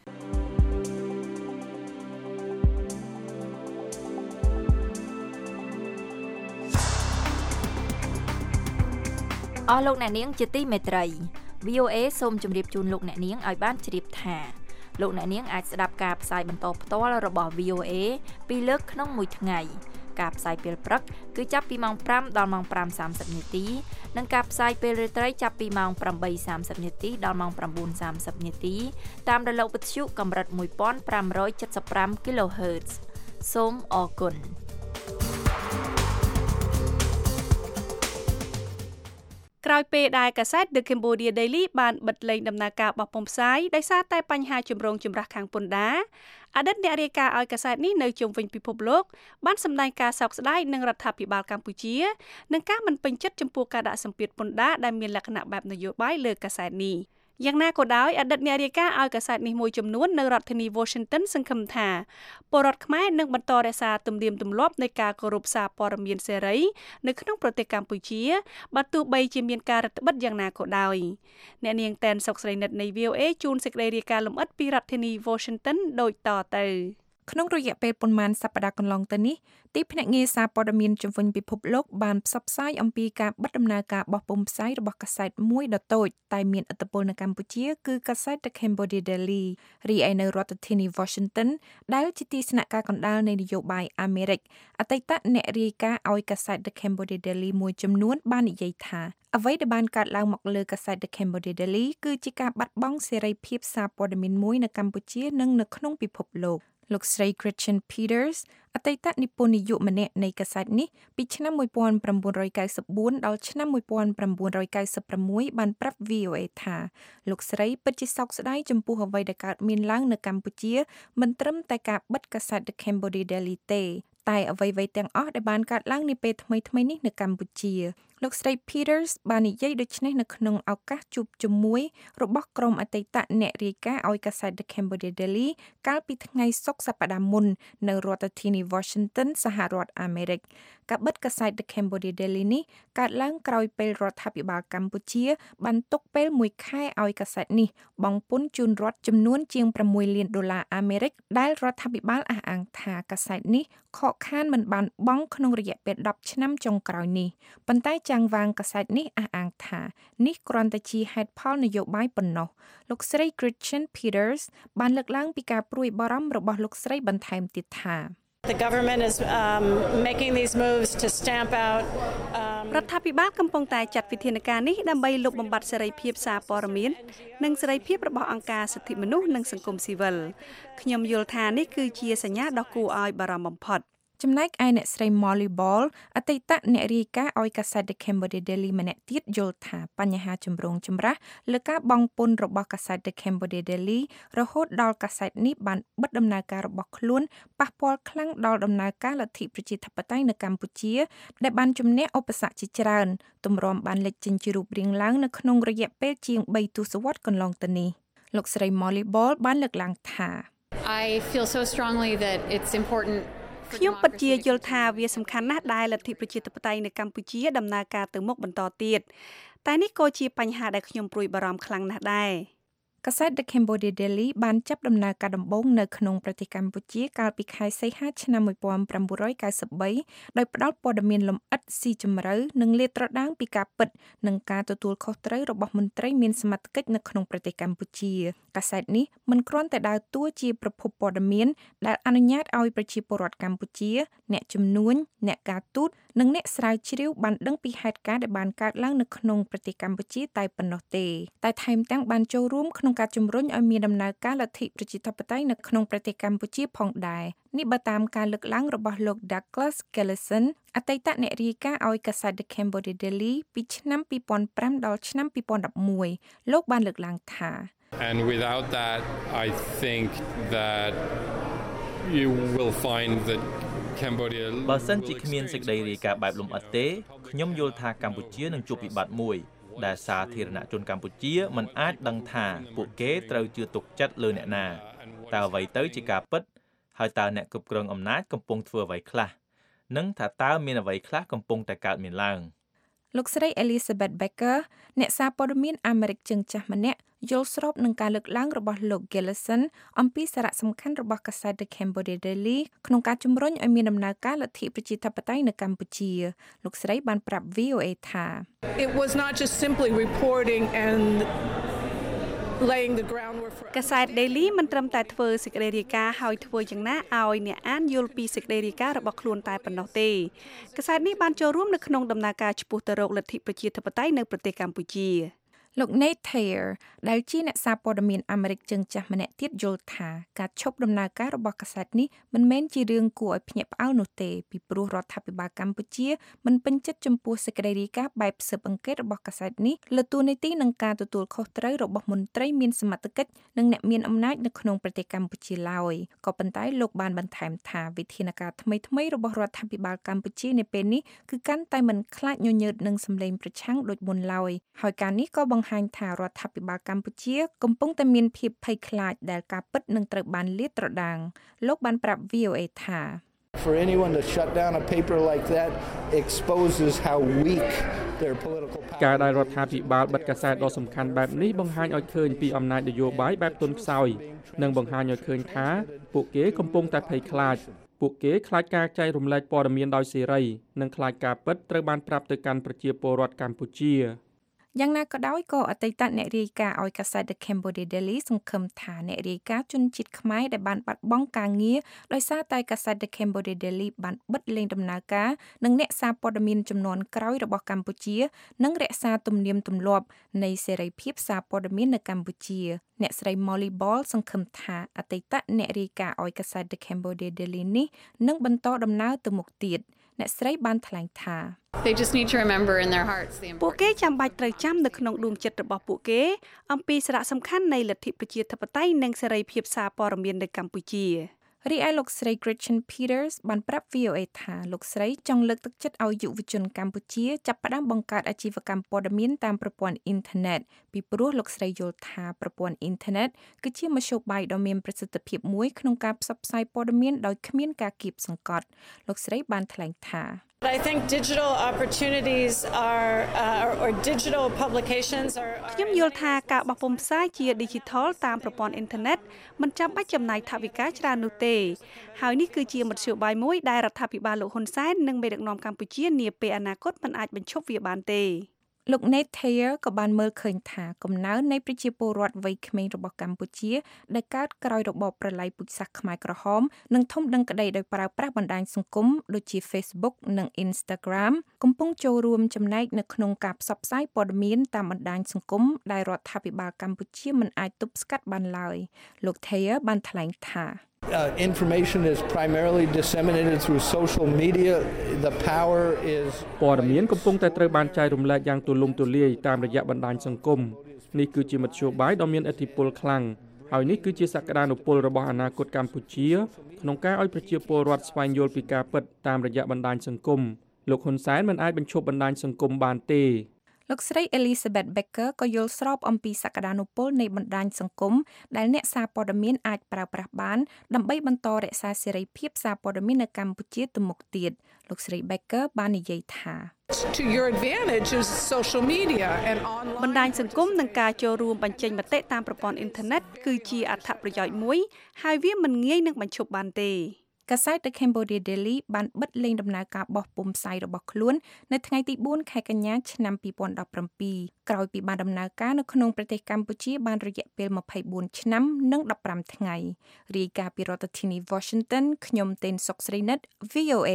អស់លោកអ្នកនាងជាទីមេត្រី VOA សូមជម្រាបជូនលោកអ្នកនាងឲ្យបានជ្រាបថាលោកអ្នកនាងអាចស្ដាប់ការផ្សាយបន្តផ្ទាល់របស់ VOA ពីរលើកក្នុងមួយថ្ងៃការផ្សាយពេលព្រឹកគឺចាប់ពីម៉ោង 5 ដល់ម៉ោង 5:30 នាទីនិងការផ្សាយពេលរាត្រីចាប់ពីម៉ោង 8:30 នាទីដល់ម៉ោង 9:30 នាទីតាមរលកវិទ្យុកម្រិត 1575 kHz សូមអរគុណក្រោយពេលដែលកាសែត The Cambodia Daily បានបិទលែងដំណើរការបោះពុម្ពផ្សាយដោយសារតែបញ្ហាជំរងចម្រាស់ខាងពន្ធដារអតីតអ្នករាយការណ៍ឲ្យកាសែតនេះនៅជុំវិញពិភពលោកបានសម្ដែងការសោកស្ដាយនឹងរដ្ឋាភិបាលកម្ពុជានិងការមិនពេញចិត្តចំពោះការដាក់សម្ពាធពន្ធដារដែលមានលក្ខណៈបែបនយោបាយលើកាសែតនេះយ៉ាងណាក៏ដោយអតីតអ្នករាយការណ៍ឲ្យកាសែតនេះមួយចំនួននៅរដ្ឋធានី Washington សង្ឃឹមថាពលរដ្ឋខ្មែរនឹងបន្តរក្សាទំនៀមទម្លាប់នៃការគោរពសារព័ត៌មានសេរីនៅក្នុងប្រទេសកម្ពុជាបើទោះបីជាមានការរឹតបន្តឹងយ៉ាងណាក៏ដោយអ្នកនាងតែនសុកស្រីនិតនៃ VOA ជូនសេចក្តីរាយការណ៍លម្អិតពីរដ្ឋធានី Washington ដូចតទៅក្នុងរយៈពេលប៉ុន្មានសប្តាហ៍កន្លងទៅនេះទីភ្នាក់ងារសារព័ត៌មានជំនាញពិភពលោកបានផ្សព្វផ្សាយអំពីការបិទដំណើរការបោះពុម្ពផ្សាយរបស់កាសែតមួយដ៏តូចតែមានឥទ្ធិពលនៅកម្ពុជាគឺកាសែត The Cambodia Daily រីឯនៅរដ្ឋធានី Washington ដែលជាទីស្នាក់ការកណ្ដាលនៃនយោបាយអាមេរិកអតីតអ្នករាយការណ៍ឲ្យកាសែត The Cambodia Daily មួយចំនួនបាននិយាយថាអ្វីដែលបានកើតឡើងមកលើកាសែត The Cambodia Daily គឺជាការបាត់បង់សេរីភាពសារព័ត៌មានមួយនៅកម្ពុជានិងនៅក្នុងពិភពលោកលោកស្រី Gretchen Peters អតីតនិពន្ធនិយមម្នាក់នៃកាសែតនេះពីឆ្នាំ1994ដល់ឆ្នាំ1996បានប្រាប់ VOA ថាលោកស្រីពិតជាសោកស្ដាយចំពោះអ្វីដែលកើតមានឡើងនៅកម្ពុជាមិនត្រឹមតែការបិទកាសែត The Cambodia Daily ទេតែអ្វីៗទាំងអស់ដែលបានកើតឡើងនាពេលថ្មីៗនេះនៅកម្ពុជាលោកស្រី Peters បាននិយាយដូចនេះនៅក្នុងឱកាសជួបជាមួយរបស់ក្រុមអតីតអ្នករាយការណ៍ឲ្យកាសែត The Cambodia Daily កាលពីថ្ងៃសុក្រសប្តាហ៍មុននៅរដ្ឋធានី Washington សហរដ្ឋអាមេរិកការបិទកាសែត The Cambodia Daily នេះកើតឡើងក្រោយពេលរដ្ឋាភិបាលកម្ពុជាបានទុកពេល1ខែឲ្យកាសែតនេះបង់ពន្ធជូនរដ្ឋចំនួនជាង$6 លានអាមេរិកដែលរដ្ឋាភិបាលអះអាងថាកាសែតនេះខកខានមិនបានបង់ក្នុងរយៈពេល10ឆ្នាំចុងក្រោយនេះប៉ុន្តែចាងវាងកាសែតនេះអះអាងថានេះគ្រាន់តែជាហេតុផលនយោបាយប៉ុណ្ណោះលោកស្រី Gretchen Peters បានលើកឡើងពីការព្រួយបារម្ភរបស់លោកស្រីបន្ថែមទៀតថា The government is making these moves to stamp out រដ្ឋាភិបាលកំពុងតែចាត់វិធានការនេះដើម្បីលុបបំបាត់សេរីភាពសារព័ត៌មាននិងសេរីភាពរបស់អង្គការសិទ្ធិមនុស្សនិងសង្គមស៊ីវិលខ្ញុំយល់ថានេះគឺជាសញ្ញាដ៏គួរឲ្យបារម្ភបំផុតចំណែកឯអ្នកស្រី Molly Ball អតីតអ្នករាយការណ៍ឲ្យកាសែត The Cambodia Daily ម្នាក់ទៀតយល់ថាបញ្ហាចម្រូងចម្រាសលើការបង់ពន្ធរបស់កាសែត The Cambodia Daily រហូតដល់កាសែតនេះបានបិទដំណើរការរបស់ខ្លួនប៉ះពាល់ខ្លាំងដល់ដំណើរការលទ្ធិប្រជាធិបតេយ្យនៅកម្ពុជាដែលបានជំនះឧបសគ្គជាច្រើនទម្រាំបានលេចចេញជារូបរាងឡើងនៅក្នុងរយៈពេលជាង3ទសវត្សរ៍កន្លងទៅនេះលោកស្រី Molly Ball បានលើកឡើងថា I feel so strongly that it's important ខ្ញុំពិតជាយល់ថាវាសំខាន់ណាស់ដែលលទ្ធិប្រជាធិបតេយ្យនៅកម្ពុជាដំណើរការទៅមុខបន្តទៀតតែនេះក៏ជាបញ្ហាដែលខ្ញុំព្រួយបារម្ភខ្លាំងណាស់ដែរកាសែត The Cambodia Daily បានចាប់ដំណើរការដំបូងនៅក្នុងប្រទេសកម្ពុជាកាលពីខែសីហាឆ្នាំ1993ដោយផ្ដល់ព័ត៌មានលម្អិតស៊ីជម្រៅនិងលាតត្រដាងពីការពិតនិងការទទួលខុសត្រូវរបស់មន្ត្រីមានសមត្ថកិច្ចនៅក្នុងប្រទេសកម្ពុជាកាសែតនេះមិនគ្រាន់តែដើរតួជាប្រភពព័ត៌មានដែលអនុញ្ញាតឲ្យប្រជាពលរដ្ឋកម្ពុជាអ្នកជំនួញអ្នកការទូតនិងអ្នកស្រាវជ្រាវបានដឹងពីហេតុការណ៍ដែលបានកើតឡើងនៅក្នុងប្រទេសកម្ពុជាតែប៉ុណ្ណោះទេតែថែមទាំងបានចូលរួមក្នុងការជំរុញឲ្យមានដំណើរការលទ្ធិប្រជាធិបតេយ្យនៅក្នុងប្រទេសកម្ពុជាផងដែរនេះបើតាមការលើកឡើងរបស់លោក Douglas Gellison អតីតអ្នករាយការណ៍ឲ្យកាសែត The Cambodia Daily ពីឆ្នាំ2005ដល់ឆ្នាំ2011លោកបានលើកឡើងថា And without that I think that you will find that Cambodia បើសិនជាគ្មានសេចក្តីរាយការណ៍បែបលម្អិតទេខ្ញុំយល់ថាកម្ពុជានឹងជួបវិបត្តិមួយដែលសាធារណជនកម្ពុជាមិនអាចដឹងថាពួកគេត្រូវជឿទុកចិត្តលើអ្នកណាតើអ្វីទៅជាការពិតហើយតើអ្នកគ្រប់គ្រងអំណាចកំពុងធ្វើអ្វីខ្លះនិងថាតើមានអ្វីខ្លះកំពុងតែកើតមានឡើងលោកស្រី Elizabeth Becker អ្នកសារព័ត៌មានអាមេរិកជើងចាស់ម្នាក់យល់ស្របនឹងការលើកឡើងរបស់លោក Gellison អំពីសារៈសំខាន់របស់កាសែត The Cambodia Daily ក្នុងការជំរុញឲ្យមានដំណើរការលទ្ធិប្រជាធិបតេយ្យនៅកម្ពុជាលោកស្រីបានប្រាប់ VOA ថា It was not just simply reporting and laying the groundwork for កាសែត Daily មិនត្រឹមតែធ្វើសេចក្តីរាយការណ៍ហើយធ្វើយ៉ាងណាឲ្យអ្នកអានយល់ពីសេចក្តីរាយការណ៍របស់ខ្លួនតែប៉ុណ្ណោះទេកាសែតនេះបានចូលរួមនៅក្នុងដំណើរការឆ្ពោះទៅរកលទ្ធិប្រជាធិបតេយ្យនៅប្រទេសកម្ពុជាលោក Nate Thayer ដែលជាអ្នកសារព័ត៌មានអាមេរិកជើងចាស់ម្នាក់ទៀតយល់ថាការឈប់ដំណើរការរបស់កាសែតនេះមិនមែនជារឿងគួរឲ្យភ្ញាក់ផ្អើលនោះទេពីព្រោះរដ្ឋាភិបាលកម្ពុជាមិនពេញចិត្តចំពោះសេចក្តីរាយការណ៍បែបស៊ើបអង្កេតរបស់កាសែតនេះលើតួនាទីនិងការទទួលខុសត្រូវរបស់មន្ត្រីមានសមត្ថកិច្ចនិងអ្នកមានអំណាចនៅក្នុងប្រទេសកម្ពុជាឡើយក៏ប៉ុន្តែលោកបានបន្ថែមថាវិធានការថ្មីៗរបស់រដ្ឋាភិបាលកម្ពុជានៅពេលនេះគឺកាន់តែមិនខ្លាចញញើតនឹងសម្លេងប្រឆាំងដូចមុនឡើយហើយការនេះក៏បង្ហាញថារដ្ឋាភិបាលកម្ពុជាកំពុងតែមានភាពភ័យខ្លាចដែលការពិតនឹងត្រូវបានលាតត្រដាងលោកបានប្រាប់ VOA ថា For anyone to shut down a paper like that exposes how weak their political power ការដែលរដ្ឋាភិបាលបិទកាសែតដ៏សំខាន់បែបនេះបង្ហាញឲ្យឃើញពីអំណាចនយោបាយបែបទន់ខ្សោយនិងបង្ហាញឲ្យឃើញថាពួកគេកំពុងតែភ័យខ្លាចពួកគេខ្លាចការចែករំលែកព័ត៌មានដោយសេរីនិងខ្លាចការពិតត្រូវបានប្រាប់ទៅកាន់ប្រជាពលរដ្ឋកម្ពុជាយ៉ាងណាក៏ដោយក៏អតីតអ្នករាយការណ៍ឲ្យកាសែត The Cambodia Daily សង្ឃឹមថាអ្នករាយការណ៍ជនជាតិខ្មែរដែលបានបាត់បង់ការងារដោយសារតែកាសែត The Cambodia Daily បានបិទលែងដំណើរការនិងអ្នកសារព័ត៌មានចំនួនក្រោយរបស់កម្ពុជានឹងរក្សាទំនៀមទម្លាប់នៃសេរីភាពសារព័ត៌មាននៅកម្ពុជាអ្នកស្រី Molly Ball សង្ឃឹមថាអតីតអ្នករាយការណ៍ឲ្យកាសែត The Cambodia Daily នេះនឹងបន្តដំណើរទៅមុខទៀតអ្នកស្រីបានថ្លែងថា They just need to remember in their hearts the importance ពួកគេចាំបាច់ត្រូវចាំនៅក្នុងដួងចិត្តរបស់ពួកគេអំពីសារៈសំខាន់នៃលទ្ធិប្រជាធិបតេយ្យនិងសេរីភាពសារព័ត៌មាននៅកម្ពុជារីឯលោកស្រី Gretchen Peters បានប្រាប់ VOA ថាលោកស្រីចង់លើកទឹកចិត្តឲ្យយុវជនកម្ពុជាចាប់ផ្ដើមបង្កើតអាជីវកម្មព័ត៌មានតាមប្រព័ន្ធអ៊ីនធឺណិតពីព្រោះលោកស្រីយល់ថាប្រព័ន្ធអ៊ីនធឺណិតគឺជាមធ្យោបាយដ៏មានប្រសិទ្ធភាពមួយក្នុងការផ្សព្វផ្សាយព័ត៌មានដោយគ្មានការគៀបសង្កត់លោកស្រីបានថ្លែងថា I think digital opportunities are or digital publications are ខ្ញុំយល់ថាការបោះពុម្ពផ្សាយជា digital តាមប្រព័ន្ធអ៊ីនធឺណិតមិនចាំបាច់ចំណាយថវិកាច្រើននោះទេហើយនេះគឺជាមធ្យោបាយមួយដែលរដ្ឋាភិបាលលោកហ៊ុនសែននិងមេដឹកនាំកម្ពុជានាពេលអនាគតមិនអាចបញ្ឈប់វាបានទេលោក Nate Thayer ក៏បានមើលឃើញថាកំណើននៃប្រជាពលរដ្ឋវ័យក្មេងរបស់កម្ពុជាដែលកើតក្រោយរបបប្រល័យពូជសាសន៍ខ្មែរក្រហមនិងធំដឹងក្តីដោយប្រើប្រាស់បណ្ដាញសង្គមដូចជា Facebook និង Instagram កំពុងចូលរួមចំណែកនៅក្នុងការផ្សព្វផ្សាយព័ត៌មានតាមបណ្ដាញសង្គមដែលរដ្ឋាភិបាលកម្ពុជាមិនអាចទប់ស្កាត់បានឡើយលោក Thayer បានថ្លែងថា information is primarily disseminated through social media. The power is ព័ត៌មានកំពុងតែត្រូវបានចែករំលែកយ៉ាងទូលំទូលាយតាមរយៈបណ្ដាញសង្គមនេះគឺជាមធ្យោបាយដ៏មានឥទ្ធិពលខ្លាំងហើយនេះគឺជាសក្តានុពលរបស់អនាគតកម្ពុជាក្នុងការឲ្យប្រជាពលរដ្ឋស្វែងយល់ពីការពិតតាមរយៈបណ្ដាញសង្គមលោកហ៊ុនសែនមិនអាចបញ្ឈប់បណ្ដាញសង្គមបានទេលោកស្រី Elizabeth Becker ក៏យល់ស្របអំពីសក្តានុពលនៃបណ្ដាញសង្គមដែលអ្នកសារព័ត៌មានអាចប្រើប្រាស់បានដើម្បីបន្តរក្សាសេរីភាពសារព័ត៌មាននៅកម្ពុជាទៅមុខទៀតលោកស្រី Becker បាននិយាយថា To your advantage is social media and online បណ្ដាញសង្គមនិងការចូលរួមបញ្ចេញមតិតាមប្រព័ន្ធអ៊ីនធឺណិតគឺជាអត្ថប្រយោជន៍មួយហើយវាមិនងាយនឹងបញ្ឈប់បានទេកាសែត The Cambodia Daily បានបិទលែងដំណើរការបោះពុម្ពផ្សាយរបស់ខ្លួននៅថ្ងៃទី4ខែកញ្ញាឆ្នាំ2017ក្រោយពីបានដំណើរការនៅក្នុងប្រទេសកម្ពុជាបានរយៈពេល24ឆ្នាំនិង15ថ្ងៃរាយការណ៍ពីរដ្ឋធានី Washington ខ្ញុំតេនសុកស្រីនិត VOA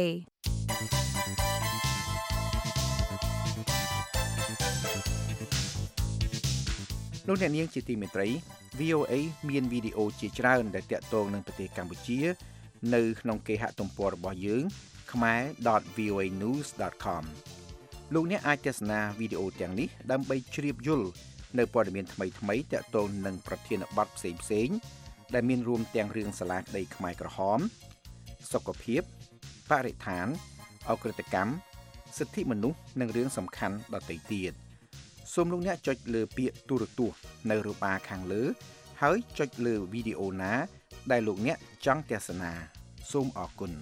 លោកអ្នកនាងជាទីមេត្រី VOA មានវីដេអូជាច្រើនដែលទាក់ទងនឹងប្រទេសកម្ពុជានៅក្នុងគេហទំព័ររបស់យើង khmer.voanews.com លោកអ្នកអាចទស្សនាវីដេអូទាំងនេះដើម្បីជ្រាបយល់នៅព័ត៌មានថ្មីៗទាក់ទងនឹងប្រធានបទផ្សេងៗដែលមានរួមទាំងរឿងសាលាក្តីខ្មែរក្រហមសុខភាពបរិស្ថានអក្រិតកម្មសិទ្ធិមនុស្សនិងរឿងសំខាន់ដទៃទៀតសូមលោកអ្នកចុចលើពាក្យទូរទស្សន៍នៅរូបបារខាងលើហើយចុចលើវីដេអូណាដែលលោកអ្នកចង់ទស្សនាសូមអរគុណ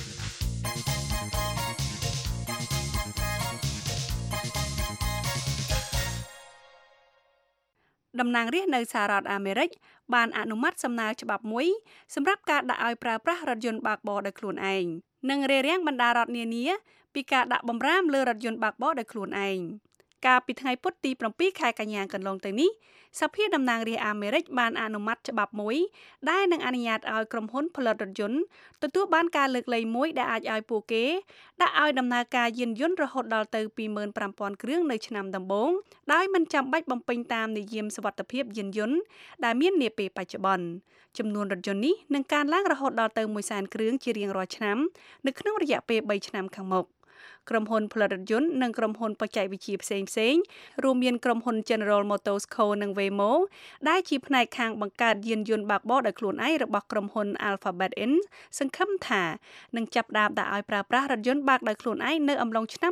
តំណាងរាស្ត្រនៅសហរដ្ឋអាមេរិកបានអនុម័តសំណើច្បាប់មួយសម្រាប់ការដាក់ឲ្យប្រើប្រាស់រថយន្តបើកបរដោយខ្លួនឯងនិងរារាំងបណ្ដារដ្ឋនានាពីការដាក់បម្រាមលើរថយន្តបើកបរដោយខ្លួនឯងកាលពីថ្ងៃពុធទី7ខែកញ្ញាកន្លងទៅនេះសភាតំណាងរាស្ត្រអាមេរិកបានអនុម័តច្បាប់មួយដែលនឹងអនុញ្ញាតឲ្យក្រុមហ៊ុនផលិតរថយន្តទទួលបានការលើកលែងមួយដែលអាចឲ្យពួកគេដាក់ឲ្យដំណើរការយានយន្តរហូតដល់ទៅ 25,000 គ្រឿងនៅឆ្នាំដំបូងដោយមិនចាំបាច់បំពេញតាមនិយមសុវត្ថិភាពយានយន្តដែលមាននាពេលបច្ចុប្បន្នចំនួនរថយន្តនេះនឹងកើនឡើងរហូតដល់ទៅ 100,000 គ្រឿងជារៀងរាល់ឆ្នាំនៅក្នុងរយៈពេល3ឆ្នាំខាងមុខក្រុមហ៊ុនផលិតរថយន្តនិងក្រុមហ៊ុនបច្ចេកវិទ្យាផ្សេងៗរួមមានក្រុមហ៊ុន General Motors Co និង Waymo ដែលជាផ្នែកខាងបង្កើតយានយន្តបើកបរដោយខ្លួនឯងរបស់ក្រុមហ៊ុន Alphabet Inc. សង្ឃឹមថានឹងចាប់ផ្ដើមដាក់ឲ្យប្រើប្រាស់រថយន្តបើកដោយខ្លួនឯងនៅអំឡុងឆ្នាំ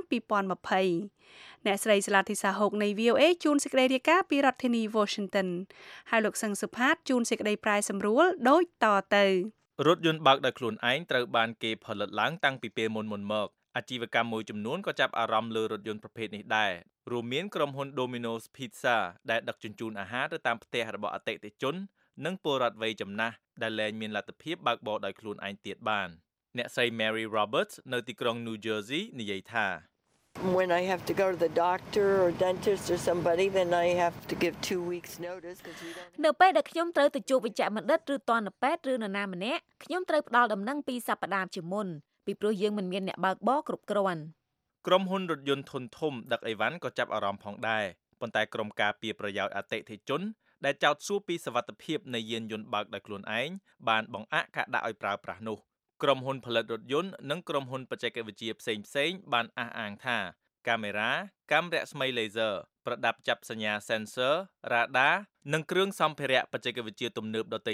2020អ្នកស្រីស្លាធីសាហុកនៃ VOA ជួនសេចក្តីរាយការណ៍ពីរដ្ឋធានី Washington ហើយលោកសឹងសុផាតជួនសេចក្តីប្រាយសម្រួលដូចតទៅរថយន្តបើកដោយខ្លួនឯងត្រូវបានគេផលិតឡើងតាំងពីពេលមុនមកអាជីវកម្មមួយចំនួនក៏ចាប់អារម្មណ៍លើរថយន្តប្រភេទនេះដែររួមមានក្រុមហ៊ុន Domino's Pizza ដែលដឹកជញ្ជូនអាហារទៅតាមផ្ទះរបស់អតិថិជននិងពលរដ្ឋវ័យចំណាស់ដែលលែងមានលទ្ធភាពបើកបរដោយខ្លួនឯងទៀតបានអ្នកស្រី Mary Roberts នៅទីក្រុង New Jersey និយាយថា When I have to go to the doctor or dentist or somebody then I have to give 2 weeks notice because we don't នៅពេលដែលខ្ញុំត្រូវទៅជួបវេជ្ជបណ្ឌិតឬទណ្ឌពេទ្យឬនរណាម្នាក់ខ្ញុំត្រូវផ្ដល់ដំណឹង2សប្តាហ៍ជាមុនពីព្រោះយើងមិនមានអ្នកបើកបរគ្រប់គ្រាន់ក្រុមហ៊ុនរថយន្តធុនធំដឹកអីវ៉ាន់ក៏ចាប់អារម្មណ៍ផងដែរប៉ុន្តែក្រុមការពារប្រយោជន៍អតិថិជនដែលចោទសួរពីសុវត្ថិភាពនៃយានយន្តបើកដោយខ្លួនឯងបានបង្អាក់ការដាក់ឲ្យប្រើប្រាស់នោះក្រុមហ៊ុនផលិតរថយន្តនិងក្រុមហ៊ុនបច្ចេកវិទ្យាផ្សេងៗបានអះអាងថាកាមេរ៉ាកាំរស្មី laser ប្រដាប់ចាប់សញ្ញា sensor radar និងគ្រឿងសម្ភារៈបច្ចេកវិទ្យាទំនើបដទៃទៀត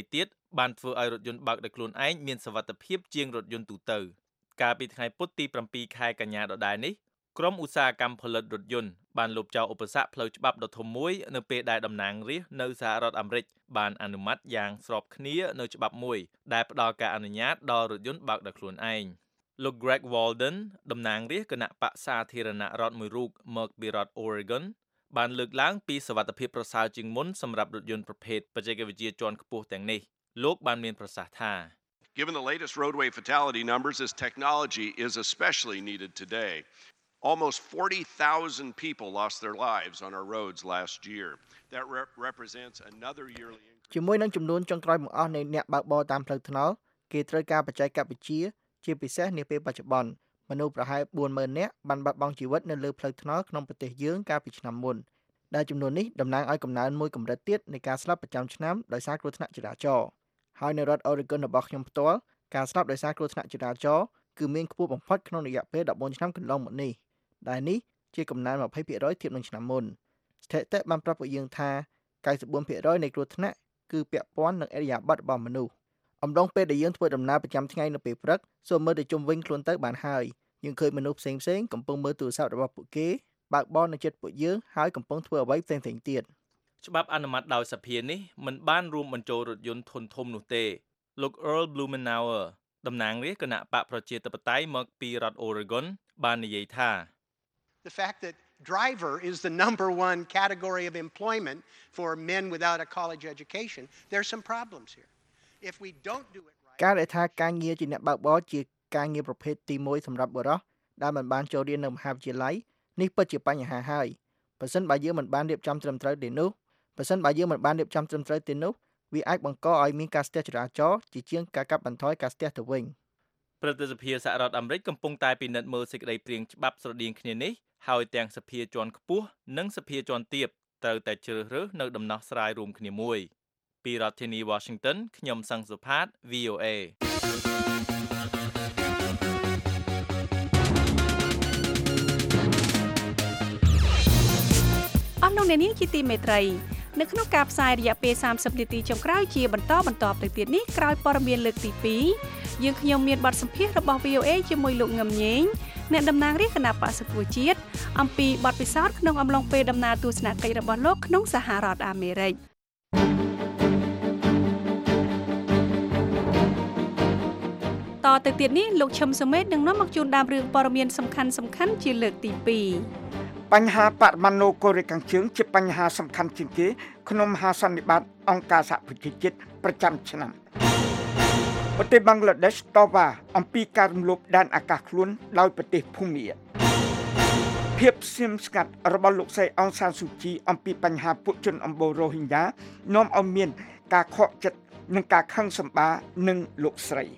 បានធ្វើឲ្យរថយន្តបើកដោយខ្លួនឯងមានសុវត្ថិភាពជាងរថយន្តទូទៅកាលពីថ្ងៃពុធទី7ខែកញ្ញាដដែលនេះក្រុមឧស្សាហកម្មផលិតរថយន្តបានលុបចោលឧបសគ្គផ្លូវច្បាប់ដ៏ធំមួយនៅពេលដែលតំណាងរាស្ត្រនៅសហរដ្ឋអាមេរិកបានអនុម័តយ៉ាងស្របគ្នានៅច្បាប់មួយដែលផ្ដល់ការអនុញ្ញាតដល់រថយន្តបើកដោយខ្លួនឯងលោក Greg Walden តំណាងរាស្ត្រគណៈបក្សសាធារណរដ្ឋមួយរូបមកពីរដ្ឋ Oregon បានលើកឡើងពីសុវត្ថិភាពប្រសើរជាងមុនសម្រាប់រថយន្តប្រភេទបច្ចេកវិទ្យាជាន់ខ្ពស់ទាំងនេះលោកបានមានប្រសាសន៍ថា Given the latest roadway fatality numbers, this technology is especially needed today. Almost 40,000 people lost their lives on our roads last year. That represents another yearly increase. ជាមួយនឹងចំនួនចុងក្រោយបង្អស់នៃអ្នកបើកបរតាមផ្លូវថ្នល់គេត្រូវការបច្ចេកវិទ្យាជាពិសេសនាពេលបច្ចុប្បន្នមនុស្សប្រហែល 40,000 នាក់បានបាត់បង់ជីវិតនៅលើផ្លូវថ្នល់ក្នុងប្រទេសយើងកាលពីឆ្នាំមុនដែលចំនួននេះតំណាងឲ្យកំណើនមួយកម្រិតទៀតនៃការស្លាប់ប្រចាំឆ្នាំដោយសារគ្រោះថ្នាក់ចរាចរណ៍ហើយនៅរដ្ឋ Oregon របស់ខ្ញុំផ្ទាល់ការស្លាប់ដោយសារគ្រោះថ្នាក់ចរាចរណ៍គឺមានខ្ពស់បំផុតក្នុងរយៈពេល14ឆ្នាំកន្លងមកនេះដែលនេះជាកំណើន 20% ធៀបនឹងឆ្នាំមុនស្ថិតិបានប្រាប់ពួកយើងថា 94% នៃគ្រោះថ្នាក់គឺពាក់ព័ន្ធនឹងឥរិយាបថរបស់មនុស្សអំឡុងពេលដែលយើងធ្វើដំណើរប្រចាំថ្ងៃនៅពេលព្រឹកសូមមើលទៅជុំវិញខ្លួនទៅបានហើយយើងឃើញមនុស្សផ្សេងៗកំពុងមើលទូរស័ព្ទរបស់ពួកគេបើកបរនៅជិតពួកយើងហើយកំពុងធ្វើអ្វីផ្សេងៗទៀតច្បាប់អនុម័តដោយសភានេះមិនបានរួមបញ្ចូលរថយន្តធុនធំនោះទេលោក Earl Blumenauer តំណាងរាស្ត្រគណៈបកប្រជាធិបតេយ្យមកពីរដ្ឋ Oregon បាននិយាយថា The fact that driver is the number one category of employment for men without a college education, there's some problems here. If we don't do it right. ការដែលថាការងារជាអ្នកបើកបរជាការងារប្រភេទទី1សម្រាប់បុរសដែលមិនបានចូលរៀននៅមហាវិទ្យាល័យនេះពិតជាបញ្ហាហើយបើសិនបើយើងមិនបានរៀបចំត្រឹមត្រូវទេនោះវាអាចបង្កឲ្យមានការស្ទះចរាចរណ៍ជាជាងការកាត់បន្ថយការស្ទះទៅវិញប្រតិសភាសហរដ្ឋអាមេរិកកំពុងតែពិនិត្យមើលសេចក្តីព្រាងច្បាប់ស្រដៀងគ្នានេះហើយទាំងសភាជាន់ខ្ពស់និងសភាជាន់ទាបត្រូវតែជ្រើសរើសនៅដំណោះស្រាយរួមគ្នាមួយពីរដ្ឋធានី Washington ខ្ញុំសង្ឃសុផាត VOA អស់លោកអ្នកនាងជាទីមេត្រីនៅក្នុងការផ្សាយរយៈពេល30នាទីចុងក្រោយជាបន្តទៅទៀតនេះក្រោយព័ត៌មានលើកទី2យើងខ្ញុំមានបទសម្ភាសន៍របស់ VOA ជាមួយលោកងឹមញេងអ្នកតំណាងរាជគណៈបក្សប្រជាជាតិអំពីបទពិសោធន៍ក្នុងអំឡុងពេលដំណើរទស្សនកិច្ចរបស់លោកក្នុងសហរដ្ឋអាមេរិកតទៅទៀតនេះលោកឈឹមសុមេតនឹងនាំមកជូនដើមរឿងព័ត៌មានសំខាន់ជាលើកទី2 បញ្ហាបរិមាណនូកូរ៉េខាងជើងជាបញ្ហាសំខាន់ជាងគេក្នុងមហាសន្និបាតអង្គការសហប្រជាជាតិប្រចាំឆ្នាំប្រទេសបង់ក្លាដេសតវ៉ាអំពីការរំលោភដែនអាកាសខ្លួនដោយប្រទេសភូមាភាពស្ងៀមស្ងាត់របស់លោកស្រីអង្សានស៊ូជីអំពីបញ្ហាពួកជនអំបូររ៉ូហីញ៉ានាំឲ្យមានការខកចិត្តនិងការខឹងសម្បារនឹងលោកស្រី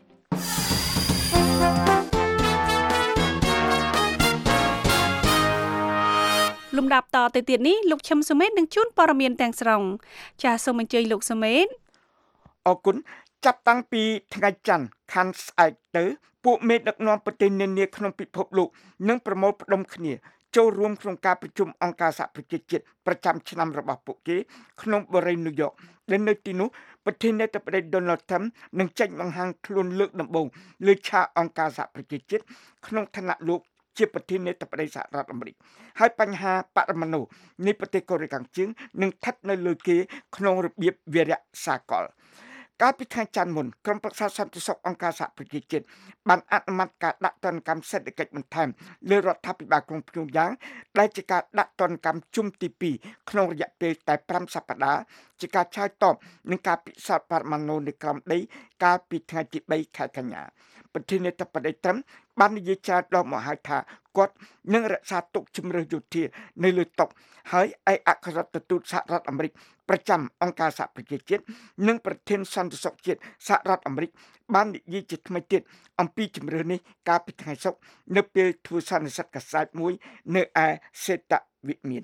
លំដាប់តទៅទៀតនេះលោកឈឹមសុមេតនឹងជូនព័ត៌មានទាំងស្រុងចាសសូមអញ្ជើញលោកសុមេតអរគុណចាប់តាំងពីថ្ងៃច័ន្ទខាងស្អែកទៅពួកមេដឹកនាំប្រទេសនានាក្នុងពិភពលោកនឹងប្រមូលផ្ដុំគ្នាចូលរួមក្នុងការប្រជុំអង្គការសហប្រជាជាតិប្រចាំឆ្នាំរបស់ពួកគេក្នុងបរិយាញូវយ៉កដែលនៅទីនោះប្រធានាធិបតី Donald Trump នឹងចេញបង្ហាញខ្លួនលើកដំបូងលើឆាកអង្គការសហប្រជាជាតិក្នុងឋានៈលោកជាប្រធានាធិបតីសហរដ្ឋអាមេរិកហើយបញ្ហាបរិមាណនូនៃប្រទេសកូរ៉េខាងជើងនឹងស្ថិតនៅលើគេក្នុងរបៀបវារៈសាកលកាលពីថ្ងៃច័ន្ទមុនក្រុមប្រឹក្សាសន្តិសុខអង្គការសហប្រជាជាតិបានអនុម័តការដាក់ទណ្ឌកម្មសេដ្ឋកិច្ចបន្ថែមលើរដ្ឋាភិបាលក្រុងភ្នំពេញដែលជាការដាក់ទណ្ឌកម្មជុំទី2ក្នុងរយៈពេលតែ5សប្តាហ៍ជាការឆ្លើយតបនឹងការពិសោធន៍បរិមាណនូនៃក្រមដីកាលពីថ្ងៃទី3ខែកញ្ញាប្រធានាធិបតីត្រឹមបាននិយាយច្រើនដងមកហើយថាគាត់នឹងរក្សាទុកជំរឿនយោធានៅលើតុហើយឯកអគ្គរដ្ឋទូតសហរដ្ឋអាមេរិកប្រចាំអង្គការសហប្រជាជាតិនិងប្រធានសន្តិសុខជាតិសហរដ្ឋអាមេរិកបាននិយាយជាថ្មីទៀតអំពីជំរឿននេះកាលពីថ្ងៃសុក្រនៅពេលធ្វើសន្និសីទកាសែតមួយនៅឯសេតវិមាន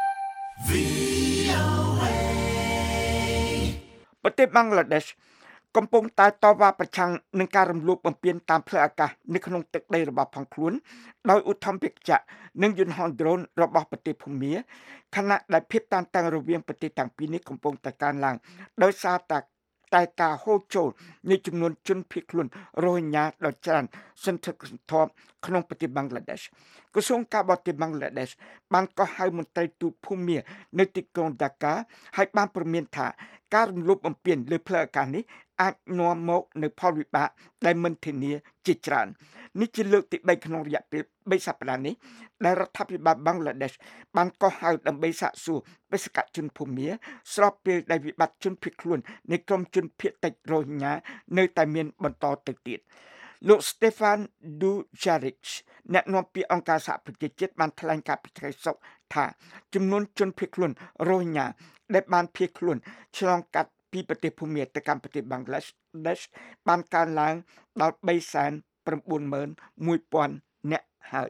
ប្រទេសបង់ក្លាដេសកំពុងតែតវ៉ាប្រឆាំងនឹងការរំលោភបំពានតាមផ្លូវអាកាសនៅក្នុងទឹកដីរបស់ផងខ្លួនដោយឧទ្ធម្ភាគចក្រនិងយន្តហោះដ្រូនរបស់ប្រទេសភូមាខណៈដែលភាពតានតឹងរវាងប្រទេសទាំងពីរនេះកំពុងតែកើនឡើងដោយសារតែការហូរចូលនៃចំនួនជនភៀសខ្លួនរ៉ូហិញ៉ាដ៏ច្រើនសន្ធឹកសន្ធាប់ក្នុងប្រទេសបង់ក្លាដេសក្រសួងការបរទេសបង់ក្លាដេសបានកោះហៅមន្ត្រីទូតភូមានៅទីក្រុងដាកាហើយបានព្រមានថាការរំលោភបំពានលើផ្លូវអាកាសនេះអាចនាំមកនៅផលវិបាកដែលមិនធានាជាច្រើននេះជាលើកទី3ក្នុងរយៈពេល3សប្តាហ៍នេះដែលរដ្ឋាភិបាលបង់ក្លាដេសបានកោះហៅដើម្បីសាកសួរបេសកជនភូមាស្របពេលដែលវិបត្តិជនភៀសខ្លួននៃក្រុមជនភៀសតិចរ៉ូហិញ៉ានៅតែមានបន្តទៅទៀតលោក Stefan Dujarric អ្នកនាំពាក្យអង្គការសហប្រជាជាតិបានថ្លែងការពីថ្ងៃសុក្រថាចំនួនជនភៀសខ្លួនរ៉ូហិញ៉ាដែលបានភៀសខ្លួនឆ្លងកាត់ពីប្រទេសភូមាទៅកាន់ប្រទេសបង់ក្លាដេសបានកើនឡើងដល់ 391,000 នាក់ហើយ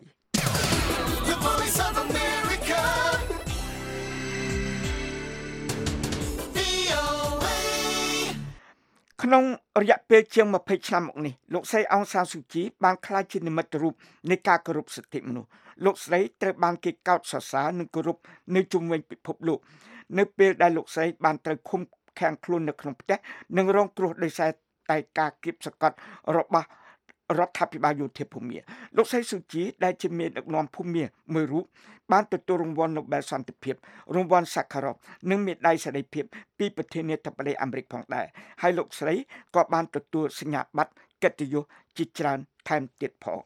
ក្នុងរយៈពេលជាង20ឆ្នាំមកនេះលោកស្រីអង្សានស៊ូជីបានក្លាយជានិមិត្តរូបនៃការគោរពសិទ្ធិមនុស្សលោកស្រីត្រូវបានគេកោតសរសើរនិងគោរពនៅជុំវិញពិភពលោកនៅពេលដែលលោកស្រីបានត្រូវឃុំឃាំងខ្លួននៅក្នុងផ្ទះនិងរងគ្រោះដោយសារតែការគៀបសង្កត់របស់រដ្ឋាភិបាលយោធាភូមាលោកស្រីស៊ូជីដែលជាមេដឹកនាំភូមាមួយរូបបានទទួលរង្វាន់ Nobel សន្តិភាពរង្វាន់ Sakharov និងមេដាយសេរីភាពពីប្រធានាធិបតីអាមេរិកផងដែរហើយលោកស្រីក៏បានទទួលសញ្ញាបត្រកិត្តិយសជាច្រើនថែមទៀតផង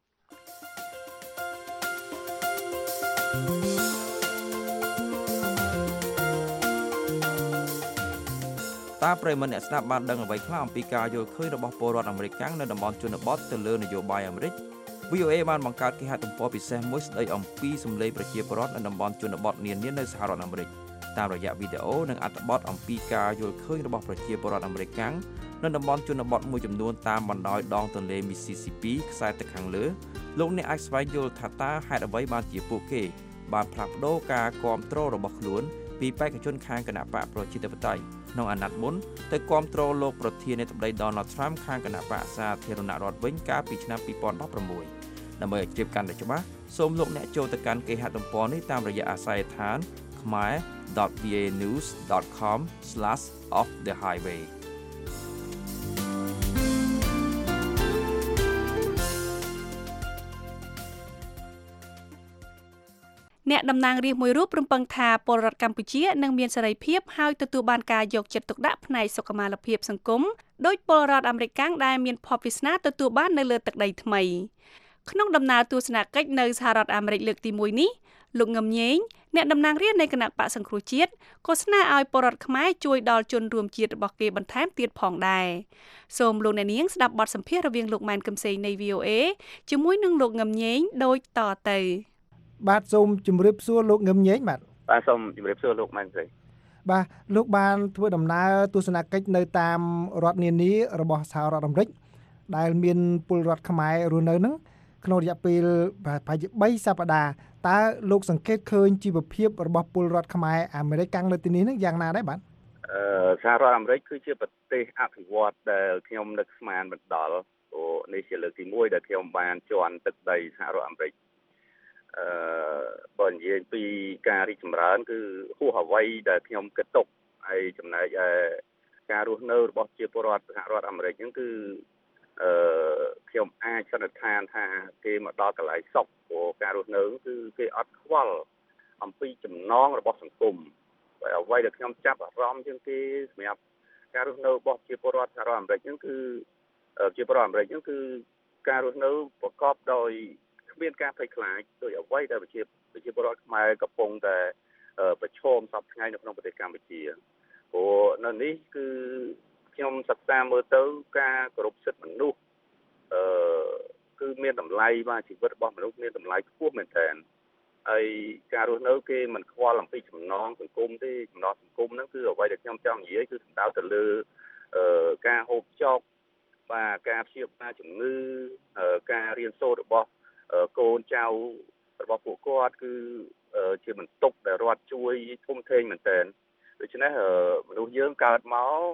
តើប្រិយមិត្តអ្នកស្ដាប់បានដឹងអ្វីខ្លះអំពីការយល់ឃើញរបស់ពលរដ្ឋអាមេរិកកាំងនៅតំបន់ជនបទទៅលើនយោបាយអាមេរិក VOA បានបង្កើតគេហទំព័រពិសេសមួយស្ដីអំពីសម្លេងប្រជាពលរដ្ឋនៅតំបន់ជនបទនានានៅសហរដ្ឋអាមេរិកតាមរយៈវីដេអូនិងអត្ថបទអំពីការយល់ឃើញរបស់ប្រជាពលរដ្ឋអាមេរិកកាំងនៅតំបន់ជនបទមួយចំនួនតាមបណ្ដោយដងទន្លេ Mississippi ខ្សែទឹកខាងលើលោកអ្នកអាចស្វែងយល់ថាតើហេតុអ្វីបានជាពួកគេបានផ្លាស់ប្ដូរការគ្រប់គ្រងរបស់ខ្លួនពីបេក្ខជនខាងគណបកប្រជាធិបតេយ្យក្នុងអាណត្តិមុនទៅគ្រប់គ្រងលោកប្រធានាធិបតី Donald Trump ខាងគណបកសាធារណរដ្ឋវិញកាលពីឆ្នាំ2016ដើម្បីឲ្យជ្រាបកាន់តែច្បាស់សូមលោកអ្នកចូលទៅកាន់គេហទំព័រនេះតាមរយៈអាស័យដ្ឋាន khmer.vanews.com/offthehighway អ្នកតំណាងរាស្ត្រមួយរូបរំពឹងថាពលរដ្ឋកម្ពុជានឹងមានសេរីភាពហើយទទួលបានការយកចិត្តទុកដាក់ផ្នែកសុខុមាលភាពសង្គមដោយពលរដ្ឋអាមេរិកកាំងដែលមានភ័ព្វវាសនាទទួលបាននៅលើទឹកដីថ្មីក្នុងដំណើរទស្សនកិច្ចនៅសហរដ្ឋអាមេរិកលើកទី1នេះលោកងឹមញេងអ្នកតំណាងរាស្ត្រនៃគណៈបកសង្គ្រោះជាតិក៏ស្នើឲ្យពលរដ្ឋខ្មែរជួយដល់ជនរួមជាតិរបស់គេបន្ថែមទៀតផងដែរសូមលោកអ្នកនាងស្ដាប់បទសម្ភាសន៍រវាងលោកម៉ែនកឹមសេងនៃ VOA ជាមួយនឹងលោកងឹមញេងដូចតទៅបាទសូមជម្រាបសួរលោកងឹមញេងបាទសូមជម្រាបសួរលោកម៉ែនស្រីបាទលោកបានធ្វើដំណើរទស្សនកិច្ចនៅតាមរដ្ឋនានារបស់សហរដ្ឋអាមេរិកដែលមានពលរដ្ឋខ្មែររស់នៅហ្នឹងក្នុងរយៈពេលប្រហែលជា3សប្តាហ៍តើលោកសង្កេតឃើញជីវភាពរបស់ពលរដ្ឋខ្មែរអាមេរិកកាំងនៅទីនេះហ្នឹងយ៉ាងណាដែរបាទសហរដ្ឋអាមេរិកគឺជាប្រទេសអភិវឌ្ឍដែលខ្ញុំនឹកស្មានមិនដល់ព្រោះនេះជាលើកទី1ដែលខ្ញុំបានជន់ទឹកដីសហរដ្ឋអាមេរិកបើនិយាយពីការរីកចម្រើនគឺហួសអ្វីដែលខ្ញុំគិតទុកហើយចំណែកឯការរស់នៅរបស់ជាពលរដ្ឋសហរដ្ឋអាមេរិកហ្នឹងគឺខ្ញុំអាចសន្និដ្ឋានថាគេមកដល់កន្លែងសុខព្រោះការរស់នៅគឺគេអត់ខ្វល់អំពីចំណងរបស់សង្គមហើយអ្វីដែលខ្ញុំចាប់អារម្មណ៍ជាងគេសម្រាប់ការរស់នៅរបស់ជាពលរដ្ឋសហរដ្ឋអាមេរិកហ្នឹងគឺជាពលរដ្ឋអាមេរិកហ្នឹងគឺការរស់នៅប្រកបដោយគ្មានការភ័យខ្លាចដោយអ្វីដែលប្រជាពលរដ្ឋខ្មែរកំពុងតែប្រឈមសពថ្ងៃនៅក្នុងប្រទេសកម្ពុជាព្រោះនៅនេះគឺខ្ញុំសិក្សាមើលទៅការគោរពសិទ្ធិមនុស្សគឺមានតម្លៃបាទជីវិតរបស់មនុស្សមានតម្លៃខ្ពស់មែនទែនហើយការរស់នៅគេមិនខ្វល់អំពីចំណងសង្គមទេចំណងសង្គមហ្នឹងគឺអ្វីដែលខ្ញុំចង់និយាយគឺសំដៅទៅលើការហូបចុកបាទការព្យាបាលជំងឺការរៀនសូត្ររបស់កូនចៅរបស់ពួកគាត់គឺជាបន្ទុកដែលរដ្ឋជួយធំធេងមែនទែនដូច្នេះមនុស្សយើងកើតមក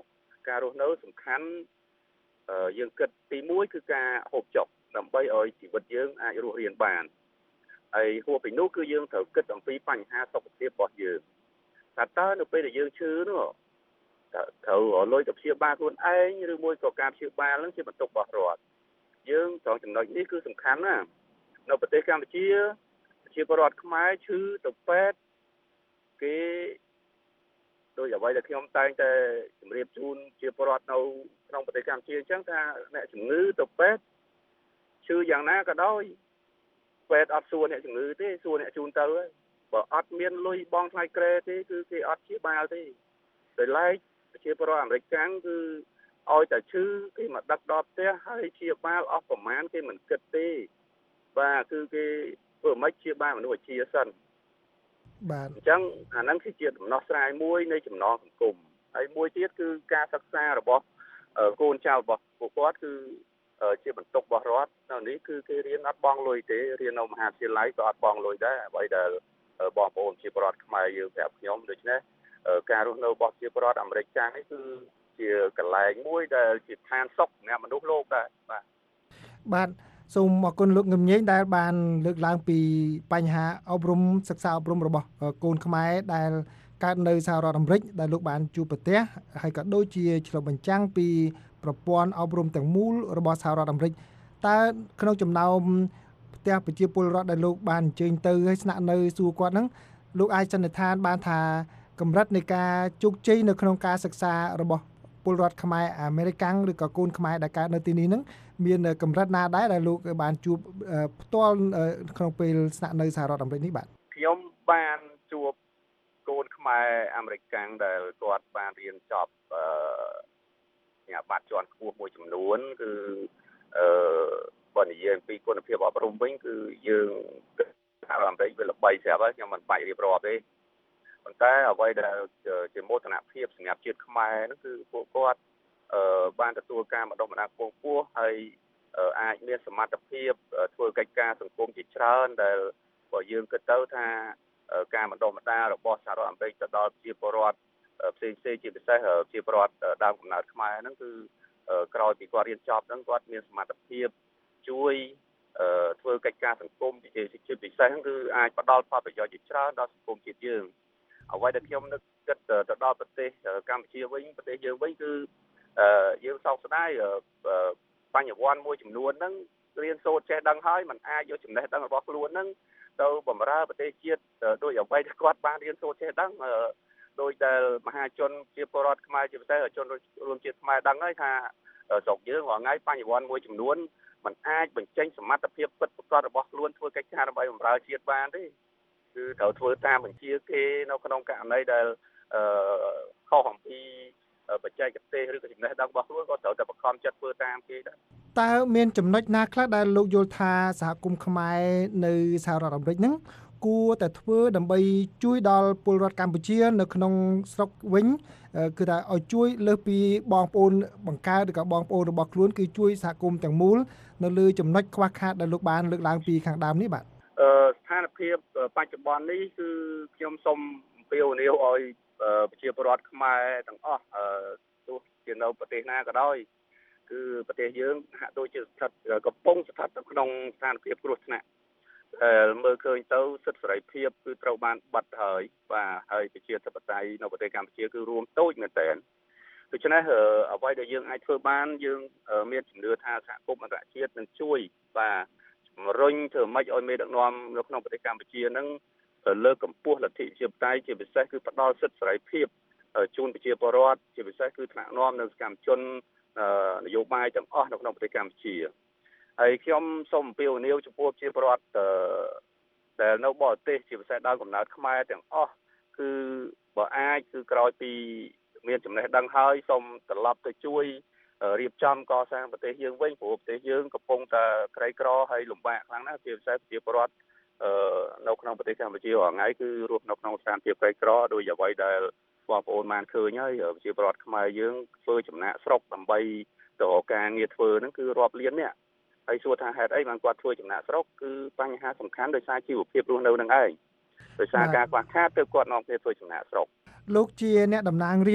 ការរស់នៅសំខាន់យើងគិតទី1គឺការហូបចុកដើម្បីឲ្យជីវិតយើងអាចរស់រានបានហើយហួសពីនោះគឺយើងត្រូវគិតអំពីបញ្ហាសុខភាពរបស់យើងថាតើនៅពេលដែលយើងឈឺនោះត្រូវលុយទៅព្យាបាលខ្លួនឯងឬមួយក៏ការព្យាបាលនឹងជាបន្ទុករបស់រដ្ឋយើងត្រង់ចំណុចនេះគឺសំខាន់ណាស់នៅប្រទេសកម្ពុជាប្រជាពលរដ្ឋខ្មែរឈឺទៅពេទ្យគេដោយអ្វីដែលខ្ញុំតែងតែជម្រាបជូនជាពលរដ្ឋនៅក្នុងប្រទេសកម្ពុជាអញ្ចឹងថាអ្នកជំងឺទៅពេទ្យឈឺយ៉ាងណាក៏ដោយពេទ្យអត់សួរអ្នកជំងឺទេសួរអ្នកជូនទៅហើយបើអត់មានលុយបងថ្លៃក្រែទេគឺគេអត់ព្យាបាលទេដោយឡែកប្រជាពលរដ្ឋអាមេរិកកាំងគឺឲ្យតែឈឺគេមកដឹកដល់ផ្ទះហើយព្យាបាលអស់ប្រមាណគេមិនគិតទេបាទគឺគេធ្វើមិនព្យាបាលមនុស្សវិទ្យាសិនបាទអញ្ចឹងអាហ្នឹងគឺជាដំណោះស្រាយមួយនៃចំណងសង្គមហើយមួយទៀតគឺការសិក្សារបស់កូនចៅរបស់ពួកគាត់គឺជាបន្ទុករបស់រដ្ឋនៅនេះគឺគេរៀនអត់បងលុយទេរៀននៅមហាវិទ្យាល័យក៏អត់បងលុយដែរអ្វីដែលបងប្អូនជាពលរដ្ឋខ្មែរយើងប្រាប់ខ្ញុំដូច្នេះការរស់នៅរបស់ជាពលរដ្ឋអាមេរិកកាំងនេះគឺជាកន្លែងមួយដែលជាឋានសុខសម្រាប់មនុស្សលោកដែរបាទសូមអរគុណលោកងឹមញែងដែលបានលើកឡើងពីបញ្ហាអប់រំសិក្សាអប់រំរបស់កូនខ្មែរដែលកើតនៅសហរដ្ឋអាមេរិកដែលលោកបានជួបប្រទះហើយក៏ដូចជាឆ្លុះបញ្ចាំងពីប្រព័ន្ធអប់រំទាំងមូលរបស់សហរដ្ឋអាមេរិកតើក្នុងចំណោមផ្ទះប្រជាពលរដ្ឋដែលលោកបានអញ្ជើញទៅឲ្យស្នាក់នៅសួរគាត់ហ្នឹងលោកអាចសន្និដ្ឋានបានថាកម្រិតនៃការជោគជ័យនៅក្នុងការសិក្សារបស់ពលរដ្ឋខ្មែរអាមេរិកកាំងឬក៏កូនខ្មែរដែលកើតនៅទីនេះហ្នឹងមានកម្រិតណាដែរដែលលោកបានជួបផ្ទាល់ក្នុងពេលស្នាក់នៅសហរដ្ឋអាមេរិកនេះបាទខ្ញុំបានជួបកូនខ្មែរអាមេរិកកាំងដែលគាត់បានរៀនចប់ញ្ញាបត្រជាន់ខ្ពស់មួយចំនួនគឺបើនិយាយអំពីគុណភាពអប់រំវិញគឺយើងសហរដ្ឋអាមេរិកវាល្បីស្រាប់ហើយខ្ញុំមិនបាច់រៀបរាប់ទេប៉ុន្តែអ្វីដែលជាមោទនភាពសម្រាប់ជាតិខ្មែរហ្នឹងគឺពួកគាត់បានទទួលការបណ្ដុះបណ្ដាលខ្ពង់ខ្ពស់ហើយអាចមានសមត្ថភាពធ្វើកិច្ចការសង្គមជាច្រើនដែលបើយើងគិតទៅថាការបណ្ដុះបណ្ដាលរបស់សហរដ្ឋអាមេរិកទៅដល់ប្រជាពលរដ្ឋផ្សេងៗជាពិសេសប្រជាពលរដ្ឋដើមកំណើតខ្មែរហ្នឹងគឺក្រោយពីគាត់រៀនចប់ហ្នឹងគាត់មានសមត្ថភាពជួយធ្វើកិច្ចការសង្គមជាពិសេសហ្នឹងគឺអាចផ្ដល់ផលប្រយោជន៍ជាច្រើនដល់សង្គមជាតិយើងអ្វីដែលខ្ញុំនឹកគិតទៅដល់ប្រទេសកម្ពុជាវិញប្រទេសយើងវិញគឺយើងសោកស្ដាយបញ្ញវន្តមួយចំនួនហ្នឹងរៀនសូត្រចេះដឹងហើយมันអាចយកចំណេះដឹងរបស់ខ្លួនហ្នឹងទៅបម្រើប្រទេសជាតិដោយអ្វីដែលគាត់បានរៀនសូត្រចេះដឹងដោយដែលមហាជនជាពលរដ្ឋខ្មែរជាពិសេសជនរួមជាតិខ្មែរដឹងហើយថាស្រុកយើងរាល់ថ្ងៃបញ្ញវន្តមួយចំនួនมันអាចបញ្ចេញសមត្ថភាពពិតប្រាកដរបស់ខ្លួនធ្វើកិច្ចការដើម្បីបម្រើជាតិបានទេគឺត្រូវធ្វើតាមបញ្ជាគេនៅក្នុងករណីដែលខុសអំពីបច្ចេកទេសឬក៏ចំណេះដឹងរបស់ខ្លួនក៏ត្រូវតែបង្ខំចិត្តធ្វើតាមគេដែរតើមានចំណុចណាខ្លះដែលលោកយល់ថាសហគមន៍ខ្មែរនៅសហរដ្ឋអាមេរិកហ្នឹងគួរតែធ្វើដើម្បីជួយដល់ពលរដ្ឋកម្ពុជានៅក្នុងស្រុកវិញគឺថាឲ្យជួយលើសពីបងប្អូនបង្កើតឬក៏បងប្អូនរបស់ខ្លួនគឺជួយសហគមន៍ទាំងមូលនៅលើចំណុចខ្វះខាតដែលលោកបានលើកឡើងពីខាងដើមនេះបាទស្ថានភាពបច្ចុប្បន្ននេះគឺខ្ញុំសូមអំពាវនាវឲ្យប្រជាពលរដ្ឋខ្មែរទាំងអស់ទោះជានៅប្រទេសណាក៏ដោយគឺប្រទេសយើងហាក់ដូចជាកំពុងស្ថិតនៅក្នុងស្ថានភាពគ្រោះថ្នាក់មើលឃើញទៅសិទ្ធិសេរីភាពគឺត្រូវបានបិទហើយបាទហើយប្រជាធិបតេយ្យនៅប្រទេសកម្ពុជាគឺរួមតូចមែនទែនដូច្នេះអ្វីដែលយើងអាចធ្វើបានយើងមានជំនឿថាសហគមន៍អន្តរជាតិនឹងជួយបាទជំរុញធ្វើម៉េចឲ្យមេដឹកនាំនៅក្នុងប្រទេសកម្ពុជានឹងលើកកម្ពស់លទ្ធិប្រជាធិបតេយ្យជាពិសេសគឺផ្ដល់សិទ្ធិសេរីភាពជូនប្រជាពលរដ្ឋជាពិសេសគឺថ្នាក់នាំនៅសកម្មជននយោបាយទាំងអស់នៅក្នុងប្រទេសកម្ពុជាហើយខ្ញុំសូមអំពាវនាវចំពោះប្រជាពលរដ្ឋដែលនៅបរទេសជាពិសេសដើមកំណើតខ្មែរទាំងអស់គឺបើអាចគឺក្រោយពីមានចំណេះដឹងហើយសូមត្រឡប់ទៅជួយរៀបចំកសាងប្រទេសយើងវិញព្រោះប្រទេសយើងកំពុងតែក្រីក្រហើយលំបាកខ្លាំងណាស់ជាពិសេសប្រជាពលរដ្ឋនៅក្នុងប្រទេសកម្ពុជារាល់ថ្ងៃគឺរស់នៅក្នុងស្ថានភាពក្រីក្រដោយអ្វីដែលបងប្អូនបានឃើញហើយប្រជាពលរដ្ឋខ្មែរយើងធ្វើចំណាកស្រុកដើម្បីទៅរកការងារធ្វើហ្នឹងគឺរាប់លានអ្នកហើយសួរថាហេតុអីបានគាត់ធ្វើចំណាកស្រុកគឺបញ្ហាសំខាន់ដោយសារជីវភាពរស់នៅនឹងឯងដោយសារការខ្វះខាតទើបគាត់នាំគ្នាធ្វើចំណាកស្រុកលោកជាអ្នកតំណាងរាស្ត្រ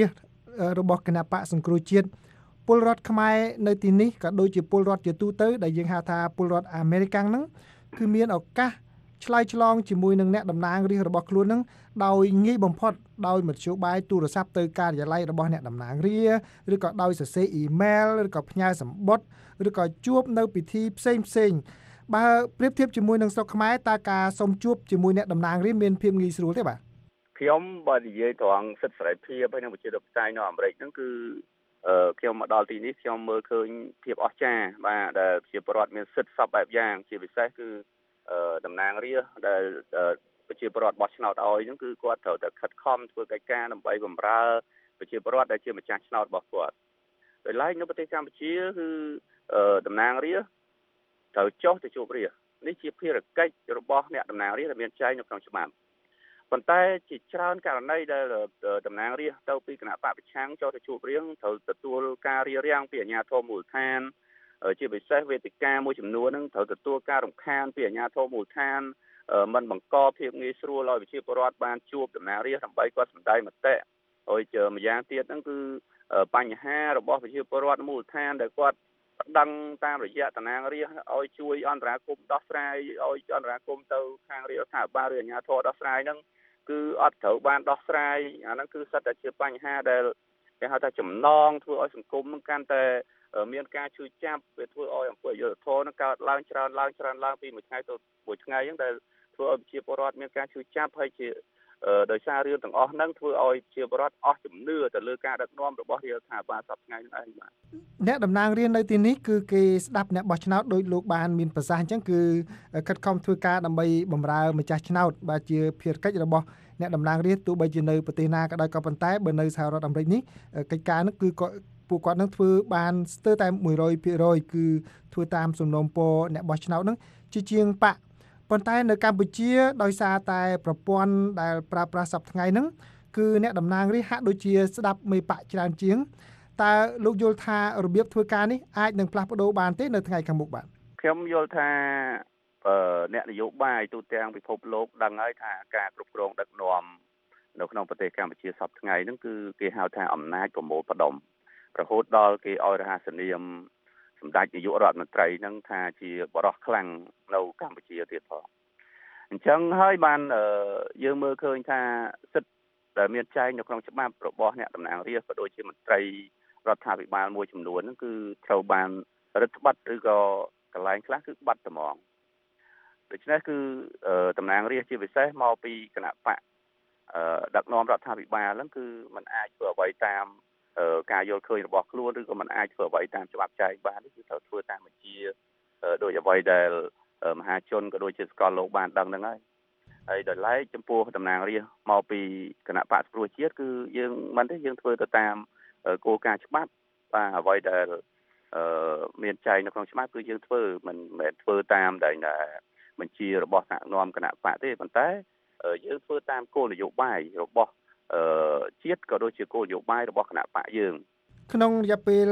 របស់គណៈបកសង្គ្រោះជាតិពលរដ្ឋខ្មែរនៅទីនេះក៏ដូចជាពលរដ្ឋជាទូទៅដែលយើងហៅថាពលរដ្ឋអាមេរិកហ្នឹងគឺមានឱកាសឆ្លើយឆ្លងជាមួយនឹងអ្នកតំណាងរាស្ត្ររបស់ខ្លួននឹងដោយងាយបំផុតដោយមធ្យោបាយទូរស័ព្ទទៅការិយាល័យរបស់អ្នកតំណាងរាស្ត្រឬក៏ដោយសរសេរអ៊ីមែលឬក៏ផ្ញើសម្បត្តិឬក៏ជួបនៅពិធីផ្សេងបើប្រៀបធៀបជាមួយនឹងស្រុកខ្មែរតើការសុំជួបជាមួយអ្នកតំណាងរាស្ត្រមានភាពងាយស្រួលទេបាទខ្ញុំបើនិយាយត្រង់សិទ្ធិសេរីភាពហើយនឹងប្រជាធិបតេយ្យនៅអាមេរិកហ្នឹងគឺខ្ញុំមកដល់ទីនេះខ្ញុំមើលឃើញភាពអស្ចារ្យបាទដែលជាពលរដ្ឋមានសិទ្ធិសពបែបយ៉ាងជាពិសេសគឺតំណាងរាស្ត្រដែលប្រជាពលរដ្ឋបោះឆ្នោតឲ្យហ្នឹងគឺគាត់ត្រូវតែខិតខំធ្វើកិច្ចការដើម្បីបម្រើប្រជាពលរដ្ឋដែលជាម្ចាស់ឆ្នោតរបស់គាត់ដោយឡែកនៅប្រទេសកម្ពុជាគឺតំណាងរាស្ត្រត្រូវចុះទៅជួបរាស្ត្រនេះជាភារកិច្ចរបស់អ្នកតំណាងរាស្ត្រដែលមានចែងនៅក្នុងច្បាប់ប៉ុន្តែជាច្រើនករណីដែលតំណាងរាស្ត្រទៅពីគណៈបកប្រឆាំងចុះទៅជួបរាស្ត្រត្រូវទទួលការរារាំងពីអាជ្ញាធរមូលដ្ឋានជាពិសេសវេទិកាមួយចំនួនហ្នឹងត្រូវទទួលការរំខានពីអាជ្ញាធរមូលដ្ឋានมันបង្កភាពងាយស្រួលឲ្យប្រជាពលរដ្ឋបានជួបតំណាងរាស្ត្រដើម្បីគាត់សម្ដែងមតិហើយម្យ៉ាងទៀតហ្នឹងគឺបញ្ហារបស់ប្រជាពលរដ្ឋមូលដ្ឋានដែលគាត់ដឹងតាមរយៈតំណាងរាស្ត្រឲ្យជួយអន្តរាគមន៍ដោះស្រាយឲ្យអន្តរាគមន៍ទៅខាងរាជរដ្ឋាភិបាលឬអាជ្ញាធរដោះស្រាយហ្នឹងគឺអត់ត្រូវបានដោះស្រាយអាហ្នឹងគឺសិតតែជាបញ្ហាដែលគេហៅថាចំណងធ្វើឲ្យសង្គមនឹងកាន់តែមានការជួយចាប់វាធ្វើឲ្យអង្គអយុធធម៌នឹងកើតឡើងច្រើនឡើងពីមួយថ្ងៃទៅមួយថ្ងៃហ្នឹងដែលធ្វើឲ្យប្រជាពលរដ្ឋមានការជួយចាប់ហើយជាដោយសាររឿងទាំងអស់ហ្នឹងធ្វើឲ្យប្រជាពលរដ្ឋអស់ជំនឿទៅលើការដឹកនាំរបស់រាជរដ្ឋាភិបាលសប្តាហ៍ថ្ងៃនេះឯងបាទអ្នកតំណាងរាស្ត្រនៅទីនេះគឺគេស្ដាប់អ្នកបោះឆ្នោតដោយលោកបានមានប្រសាសន៍អញ្ចឹងគឺខិតខំធ្វើការដើម្បីបម្រើម្ចាស់ឆ្នោតបាទជាភារកិច្ចរបស់អ្នកតំណាងរាស្ត្រទោះបីជានៅប្រទេសណាក៏ដោយក៏ប៉ុន្តែបើនៅសហរដ្ឋអាមេរិកនេះកិច្ចការនោះគឺពួកគាត់នឹងធ្វើបានស្ទើរតែ 100% គឺធ្វើតាមសំណូមពរអ្នកបោះឆ្នោតនឹងជាជាងបកប៉ុន្តែនៅកម្ពុជាដោយសារតែប្រព័ន្ធដែលប្រើប្រាស់សពថ្ងៃហ្នឹងគឺអ្នកតំណាងរាស្ត្រហាក់ដូចជាស្ដាប់មេបកច្រើនជាងតើលោកយល់ថារបៀបធ្វើការនេះអាចនឹងផ្លាស់ប្ដូរបានទេនៅថ្ងៃខាងមុខបាទខ្ញុំយល់ថាអ្នកនយោបាយទូទាំងពិភពលោកដឹងហើយថាការគ្រប់គ្រងដឹកនាំនៅក្នុងប្រទេសកម្ពុជាសប្តាហ៍ថ្ងៃហ្នឹងគឺគេហៅថាអំណាចប្រមូលផ្ដុំរហូតដល់គេឲ្យរហស្សនាមសម្ដេចនាយករដ្ឋមន្ត្រីហ្នឹងថាជាបរិសុទ្ធខ្លាំងនៅកម្ពុជាទៀតផងអញ្ចឹងហើយបានយើងមើលឃើញថាសិទ្ធិដែលមានចែងនៅក្នុងច្បាប់របស់អ្នកតំណាងរាស្ត្រក៏ដូចជាមន្ត្រីរដ្ឋាភិបាលមួយចំនួនហ្នឹងគឺត្រូវបានរឹតបន្តឹងឬក៏កន្លែងខ្លះគឺបាត់ត្មងដូច្នេះគឺតំណាងរាស្ត្រជាពិសេសមកពីគណៈបកដឹកនាំរដ្ឋាភិបាលហ្នឹងគឺมันអាចធ្វើអ្វីតាមការយល់ឃើញរបស់ខ្លួនឬក៏มันអាចធ្វើអ្វីតាមច្បាប់ចែងបានគឺត្រូវធ្វើតាមបញ្ជាដោយអ្វីដែលមហាជនក៏ដូចជាសកលលោកបានដឹងហ្នឹងហើយដោយឡែកចំពោះតំណាងរាស្ត្រមកពីគណៈបកសង្គ្រោះជាតិគឺយើងមិនទេយើងធ្វើទៅតាមគោលការណ៍ច្បាប់បាទអ្វីដែលមានចែងនៅក្នុងច្បាប់គឺយើងធ្វើមិនមែនធ្វើតាមដែលបញ្ជារបស់ថ្នាក់នាំគណៈបកទេប៉ុន្តែយើងធ្វើតាមគោលនយោបាយរបស់ជាតិក៏ដូចជាគោលនយោបាយរបស់គណៈបកយើងក្នុងរយៈពេល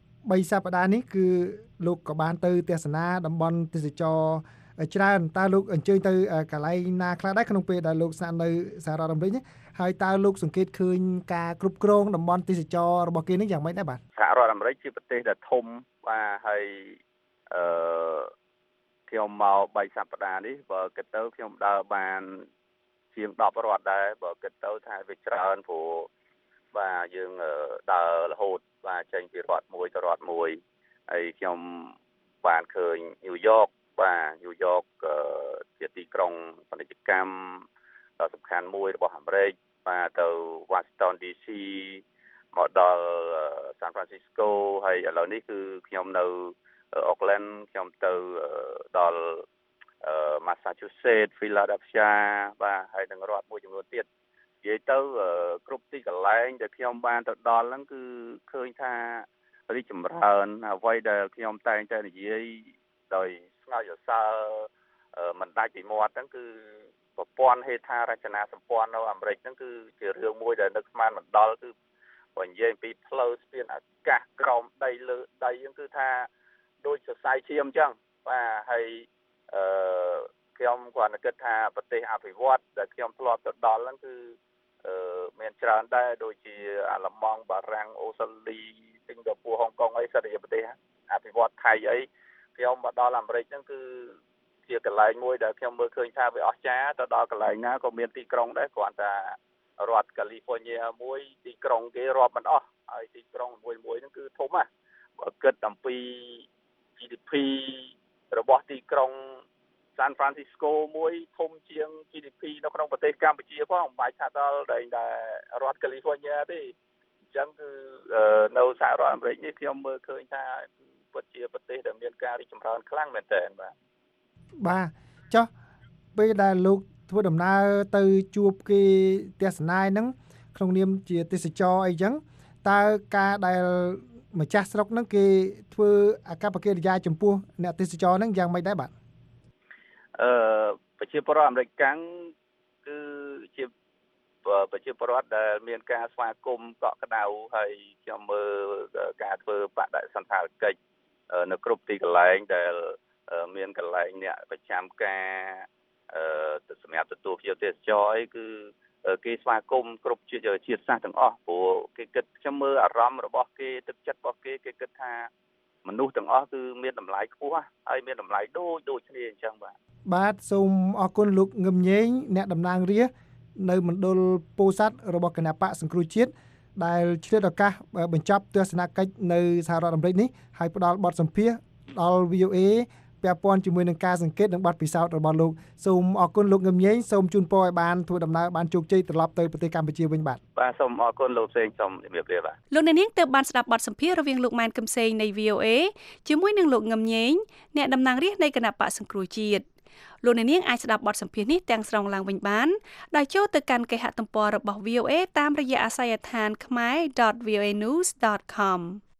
3សប្តាហ៍នេះគឺលោកក៏បានទៅទស្សនាតំបន់ទេសចរច្រើនតើលោកអញ្ជើញទៅកន្លែងណាខ្លះដែរក្នុងពេលដែលលោកស្នាក់នៅសហរដ្ឋអាមេរិកហើយតើលោកសង្កេតឃើញការគ្រប់គ្រងតំបន់ទេសចររបស់គេនេះយ៉ាងម៉េចដែរបាទសហរដ្ឋអាមេរិកជាប្រទេសដែលធំបាទហើយខ្ញុំមក3សប្តាហ៍នេះបើគិតទៅខ្ញុំដើរបានជាង10រដ្ឋដែរបើគិតទៅថាវាច្រើនព្រោះបាទយើងដើររហូតបាទចេញពីរដ្ឋមួយទៅរដ្ឋមួយហើយខ្ញុំបានឃើញញូវយ៉កបាទញូវយ៉កជាទីក្រុងពាណិជ្ជកម្មដ៏សំខាន់មួយរបស់អាមេរិកបាទទៅ Washington DC មកដល់ San Francisco ហើយឥឡូវនេះគឺខ្ញុំនៅ Oakland ខ្ញុំទៅដល់ Massachusetts Philadelphia បាទហើយនឹងរដ្ឋមួយចំនួនទៀតនិយាយទៅគ្រប់ទីកន្លែងដែលខ្ញុំបានទៅដល់ហ្នឹងគឺឃើញថារីកចម្រើនអ្វីដែលខ្ញុំតែងតែនិយាយដោយស្ងើចសរសើរមិនដាច់ពីមាត់ហ្នឹងគឺប្រព័ន្ធហេដ្ឋារចនាសម្ព័ន្ធនៅអាមេរិកហ្នឹងគឺជារឿងមួយដែលនឹកស្មានមិនដល់គឺបើនិយាយពីផ្លូវស្ពានអាកាសក្រោមដីលើដីហ្នឹងគឺថាដូចសរសៃឈាមអញ្ចឹងបាទហើយខ្ញុំគាត់គិតថាប្រទេសអភិវឌ្ឍដែលខ្ញុំធ្លាប់ទៅដល់ហ្នឹងគឺមានច្រើនដែរដូចជាអាល្លឺម៉ង់បារាំងអូស្ត្រាលីសិង្ហបុរីហុងកុងអីសិតជាប្រទេសអភិវឌ្ឍថៃអីខ្ញុំមកដល់អាមេរិកហ្នឹងគឺជាកន្លែងមួយដែលខ្ញុំមើលឃើញថាវាអស្ចារ្យទៅដល់កន្លែងណាក៏មានទីក្រុងដែរគ្រាន់តែរដ្ឋកាលីហ្វ័រញ៉ាមួយទីក្រុងគេរាប់មិនអស់ហើយទីក្រុងមួយហ្នឹងគឺធំណាស់បើគិតអំពី GDP របស់ទីក្រុង San Francisco មួយធំជាង GDP នៅក្នុងប្រទេសកម្ពុជាផងមិនបាច់ថាដល់តែរដ្ឋ California ទេអញ្ចឹងគឺនៅសហរដ្ឋអាមេរិកនេះខ្ញុំមើលឃើញថាពិតជាប្រទេសដែលមានការរីកចម្រើនខ្លាំងមែនទែនបាទចុះពេលដែលលោកធ្វើដំណើរទៅជួបគេទស្សនាហ្នឹងក្នុងនាមជាទេសចរអីចឹងតើការដែលម្ចាស់ស្រុកហ្នឹងគេធ្វើអាកប្បកិរិយាចំពោះអ្នកទេសចរហ្នឹងយ៉ាងម៉េចដែរបាទប្រជាពលរដ្ឋអាមេរិកកាំងគឺជាប្រជាពលរដ្ឋដែលមានការស្វាគមន៍កក់ក្ដៅហើយខ្ញុំមើលការធ្វើបដិសណ្ឋារកិច្ចនៅគ្រប់ទីកន្លែងដែលមានកន្លែងអ្នកប្រចាំការសម្រាប់ទទួលភ្ញៀវទេសចរគឺគេស្វាគមន៍គ្រប់ជាតិសាសន៍ទាំងអស់ព្រោះគេគិតខ្ញុំមើលអារម្មណ៍របស់គេទឹកចិត្តរបស់គេគិតថាមនុស្សទាំងអស់គឺមានតម្លៃខ្ពស់ហើយមានតម្លៃដូចគ្នាអញ្ចឹងបាទសូមអរគុណលោកងឹមញែងអ្នកតំណាងរាស្ត្រនៅមណ្ឌលពោធិ៍សាត់របស់គណៈបកសង្គ្រោះជាតិដែលឆ្លៀតឱកាសបញ្ចប់ទស្សនកិច្ចនៅសហរដ្ឋអាមេរិកនេះហើយផ្ដល់បទសម្ភាសន៍ដល់ VOA ពាក់ព័ន្ធជាមួយនឹងការសង្កេតនិងបទពិសោធន៍របស់លោកសូមអរគុណលោកងឹមញែងសូមជូនពរឲ្យបានធ្វើដំណើរបានជោគជ័យត្រឡប់ទៅប្រទេសកម្ពុជាវិញបាទសូមអរគុណលោកផ្សេងសូមជំរាបលាបាទលោកអ្នកនាងទើបបានស្ដាប់បទសម្ភាសន៍រវាងលោកម៉ែនកឹមសេងនៃ VOA ជាមួយនឹងលោកងឹមញែងអ្នកតំណាងរាស្ត្រនៃគណៈបកសង្គ្រោះជាតិលោកអ្នកនាងអាចស្ដាប់បទសម្ភាសន៍នេះទាំងស្រុងឡើងវិញបានដោយចូលទៅកាន់គេហទំព័ររបស់ VOA តាមរយៈអាសយដ្ឋាន khmer.voanews.com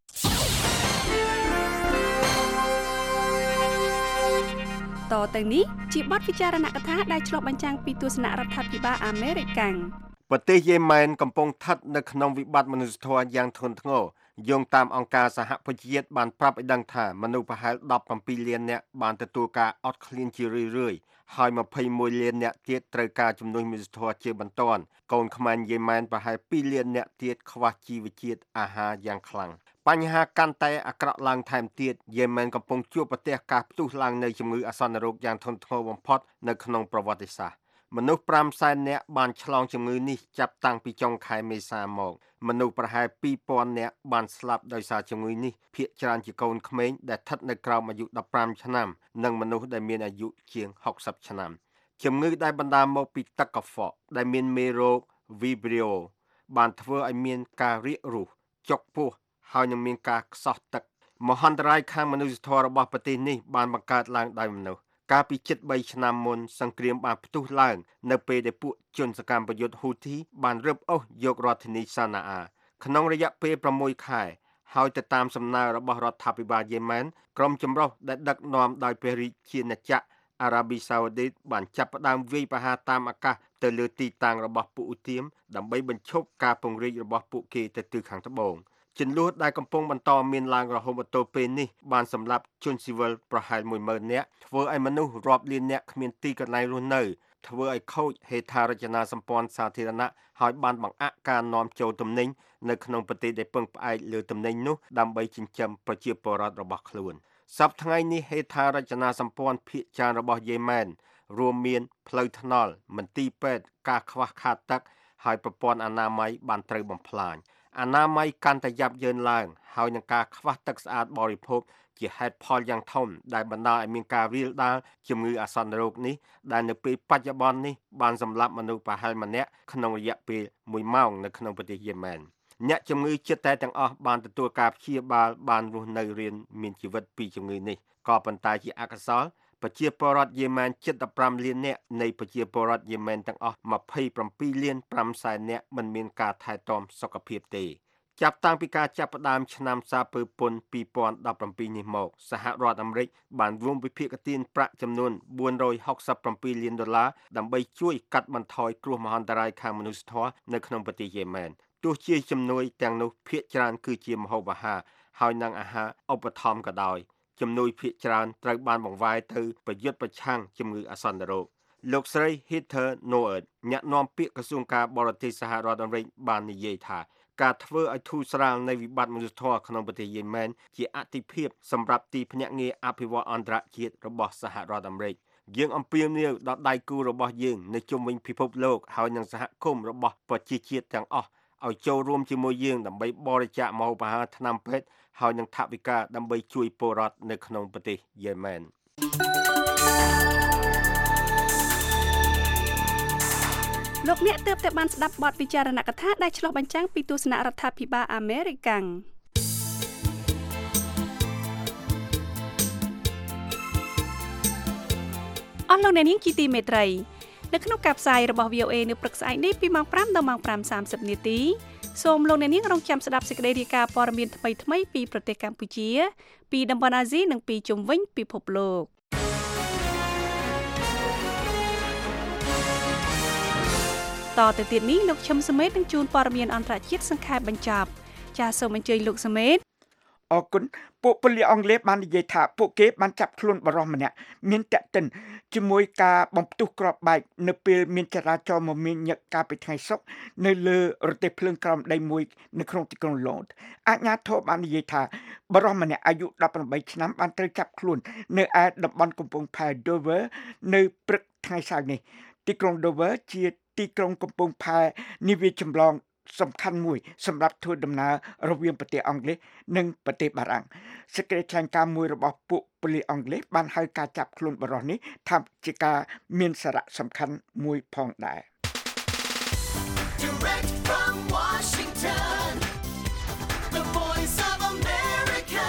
តទៅនេះជាបទពិចារណកថាដែលឆ្លុះបញ្ចាំងពីទស្សនៈរដ្ឋាភិបាលអាមេរិកកាំងប្រទេសយេម៉ែនកំពុងស្ថិតនៅក្នុងវិបត្តិមនុស្សធម៌យ៉ាងធ្ងន់ធ្ងរយោងតាមអង្គការសហប្រជាជាតិបានប្រាប់ឲ្យដឹងថាមនុស្សប្រហែល17លាននាក់បានទទួលការអត់ឃ្លានជារឿយៗហើយ21លាននាក់ទៀតត្រូវការជំនួយមនុស្សធម៌ជាបន្ទាន់កូនខ្មែរយេម៉ែនប្រហែល2លាននាក់ទៀតខ្វះជីវជាតិអាហារយ៉ាងខ្លាំងបញ្ហាកាន់តែអាក្រក់ឡើងថែមទៀតយេម៉ែនកំពុងជួបប្រទះការផ្ទុះឡើងនៃជំងឺអាសន្នរោគយ៉ាងធ្ងន់ធ្ងរបំផុតនៅក្នុងប្រវត្តិសាស្ត្រមនុស្ស500,000នាក់បានឆ្លងជំងឺនេះចាប់តាំងពីចុងខែមេសាមកមនុស្សប្រហែល 2,000 នាក់បានស្លាប់ដោយសារជំងឺនេះភាគច្រើនជាកូនក្មេងដែលស្ថិតនៅក្រោមអាយុ15ឆ្នាំនិងមនុស្សដែលមានអាយុជាង60ឆ្នាំជំងឺដែលបណ្ដាលមកពីទឹកកខ្វក់ដែលមានមេរោគ Vibrio បានធ្វើឲ្យមានការរាករូសចុកពោះហើយនឹងមានការខ្សោះទឹកមហន្តរាយខាងមនុស្សធម៌របស់ប្រទេសនេះបានបង្កើតឡើងដោយមនុស្សកាលពីជិត3ឆ្នាំមុនសង្គ្រាមបានផ្ទុះឡើងនៅពេលដែលពួកជនសកម្មប្រយុទ្ធហ៊ូធីបានរឹបអូសយករដ្ឋធានីសាណាអាក្នុងរយៈពេល6ខែហើយទៅតាមសំណើរបស់រដ្ឋាភិបាលយេម៉ែនក្រុមចម្រុះដែលដឹកនាំដោយព្រះរាជាណាចក្រអារ៉ាប៊ីសាអូឌីតបានចាប់ផ្ដើមវាយប្រហារតាមអាកាសទៅលើទីតាំងរបស់ពួកឧទាមដើម្បីបញ្ឈប់ការពង្រីករបស់ពួកគេទៅទិសខាងត្បូងជន្លោះដែលកំពុងបន្តមានឡើងរហូតដល់ពេលនេះបានសម្លាប់ជនស៊ីវិលប្រហែល 10,000 នាក់ធ្វើឲ្យមនុស្សរាប់លាននាក់គ្មានទីកន្លែងរស់នៅធ្វើឲ្យខូចហេដ្ឋារចនាសម្ព័ន្ធសាធារណៈហើយបានបង្អាក់ការនាំចូលទំនិញនៅក្នុងប្រទេសដែលពឹងផ្អែកលើទំនិញនោះដើម្បីចិញ្ចឹមប្រជាពលរដ្ឋរបស់ខ្លួនសប្តាហ៍ថ្ងៃនេះហេដ្ឋារចនាសម្ព័ន្ធភាគច្រើនរបស់យេម៉ែនរួមមានផ្លូវថ្នល់មន្ទីរពេទ្យការខ្វះខាតទឹកហើយប្រព័ន្ធអនាម័យបានត្រូវបំផ្លាញអនាម័យកាន់តែយ៉ាប់យ៉ឺនឡើងហើយនឹងការខ្វះទឹកស្អាតបរិភោគជាហេតុផលយ៉ាងធំដែលបណ្ដាលឲ្យមានការរាលដាលជំងឺអាសន្នរោគនេះដែលនៅពេលបច្ចុប្បន្ននេះបានសម្លាប់មនុស្សប្រហែលម្នាក់ក្នុងរយៈពេល1ម៉ោងនៅក្នុងប្រទេសយេម៉ែនអ្នកជំងឺជិតតែទាំងអស់បានទទួលការព្យាបាលបានរស់នៅរៀនមានជីវិតពីជំងឺនេះក៏ប៉ុន្តែជាអកុសលប្រជាពលរដ្ឋយេម៉ែនជិត15លាននាក់នៃប្រជាពលរដ្ឋយេម៉ែនទាំងអស់27លាន5សែននាក់មិនមានការថែទាំសុខភាពទេចាប់តាំងពីការចាប់ផ្ដើមឆ្នាំសាពើពុន2017នេះមកសហរដ្ឋអាមេរិកបានរួមវិភាគទានប្រាក់ចំនួន$467លានដើម្បីជួយកាត់បន្ថយគ្រោះមហន្តរាយខាងមនុស្សធម៌នៅក្នុងប្រទេសយេម៉ែនទោះជាជំនួយទាំងនោះភាគច្រើនគឺជាម្ហូបអាហារហើយនិងអាហារឧបត្ថម្ភក៏ដោយជំនួយភាគច្រើនត្រូវបានបង្វែរទៅប្រយុទ្ធប្រឆាំងជំងឺអាសន្នរោគលោកស្រី Heather Nauert អ្នកនាំពាក្យក្រសួងការបរទេសសហរដ្ឋអាមេរិកបាននិយាយថាការធ្វើឲ្យធូរស្រាលនៃវិបត្តិមនុស្សធម៌ក្នុងប្រទេសយេម៉ែនជាអាទិភាពសម្រាប់ទីភ្នាក់ងារអភិវឌ្ឍអន្តរជាតិរបស់សហរដ្ឋអាមេរិកយើងអំពាវនាវដល់ដៃគូរបស់យើងនៅជុំវិញពិភពលោកហើយនឹងសហគមន៍របស់ប្រជាជាតិទាំងអស់ឲ្យចូលរួមជាមួយយើងដើម្បីបរិច្ចាគម្ហូបអាហារថ្នាំពេទ្យហើយនឹងថវិកាដើម្បីជួយពលរដ្ឋនៅក្នុងប្រទេសយេម៉ែនលោកអ្នកទើបតែបានស្ដាប់បទពិចារណកថាដែលឆ្លុះបញ្ចាំងពីទស្សនៈរដ្ឋាភិបាលអាមេរិកអស់លោកអ្នកនាងជាទីមេត្រីនៅក្នុងការផ្សាយរបស់ VOA នៅព្រឹកស្អែកនេះពីម៉ោង 5 ដល់ម៉ោង 5:30 នាទីសូមលោកអ្នកនាងរងចាំស្ដាប់សេចក្តីរាយការណ៍ព័ត៌មានថ្មីៗពីប្រទេសកម្ពុជាពីតំបន់អាស៊ីនិងពីជុំវិញពិភពលោកតទៅទៀតនេះលោកឈឹមសមេតនឹងជួនព័ត៌មានអន្តរជាតិសង្ខេបបញ្ចប់ចាសសូមអញ្ជើញលោកសមេតអរគុណពួកប៉ូលីសអង់គ្លេសបាននិយាយថាពួកគេបានចាប់ខ្លួនបរិសម្នាក់មានតាក់ទិនជាមួយការបំផ្ទុះគ្រាប់បែកនៅពេលមានចរាចរណ៍មមាញឹកកាលពីថ្ងៃសុក្រនៅលើរទេះភ្លើងក្រោមដីមួយនៅក្នុងទីក្រុងឡូតអាជ្ញាធរបាននិយាយថាបរិសម្នាក់អាយុ18ឆ្នាំបានត្រូវចាប់ខ្លួននៅឯតំបន់កំពង់ផែ Dover នៅព្រឹកថ្ងៃសៅរ៍នេះទីក្រុង Dover ជាទីក្រុងកំពង់ផែនាវាចម្លងសំខាន់មួយសម្រាប់ធ្វើដំណើររវាងប្រទេសអង់គ្លេសនិងប្រទេសបារាំងសេចក្តីថ្លែងការណ៍មួយរបស់ពួកប៉ូលីសអង់គ្លេសបានហៅការចាប់ខ្លួនបរិសុទ្ធនេះថាជាការមានសារៈសំខាន់មួយផងដែរ Direct from Washington The Voice of America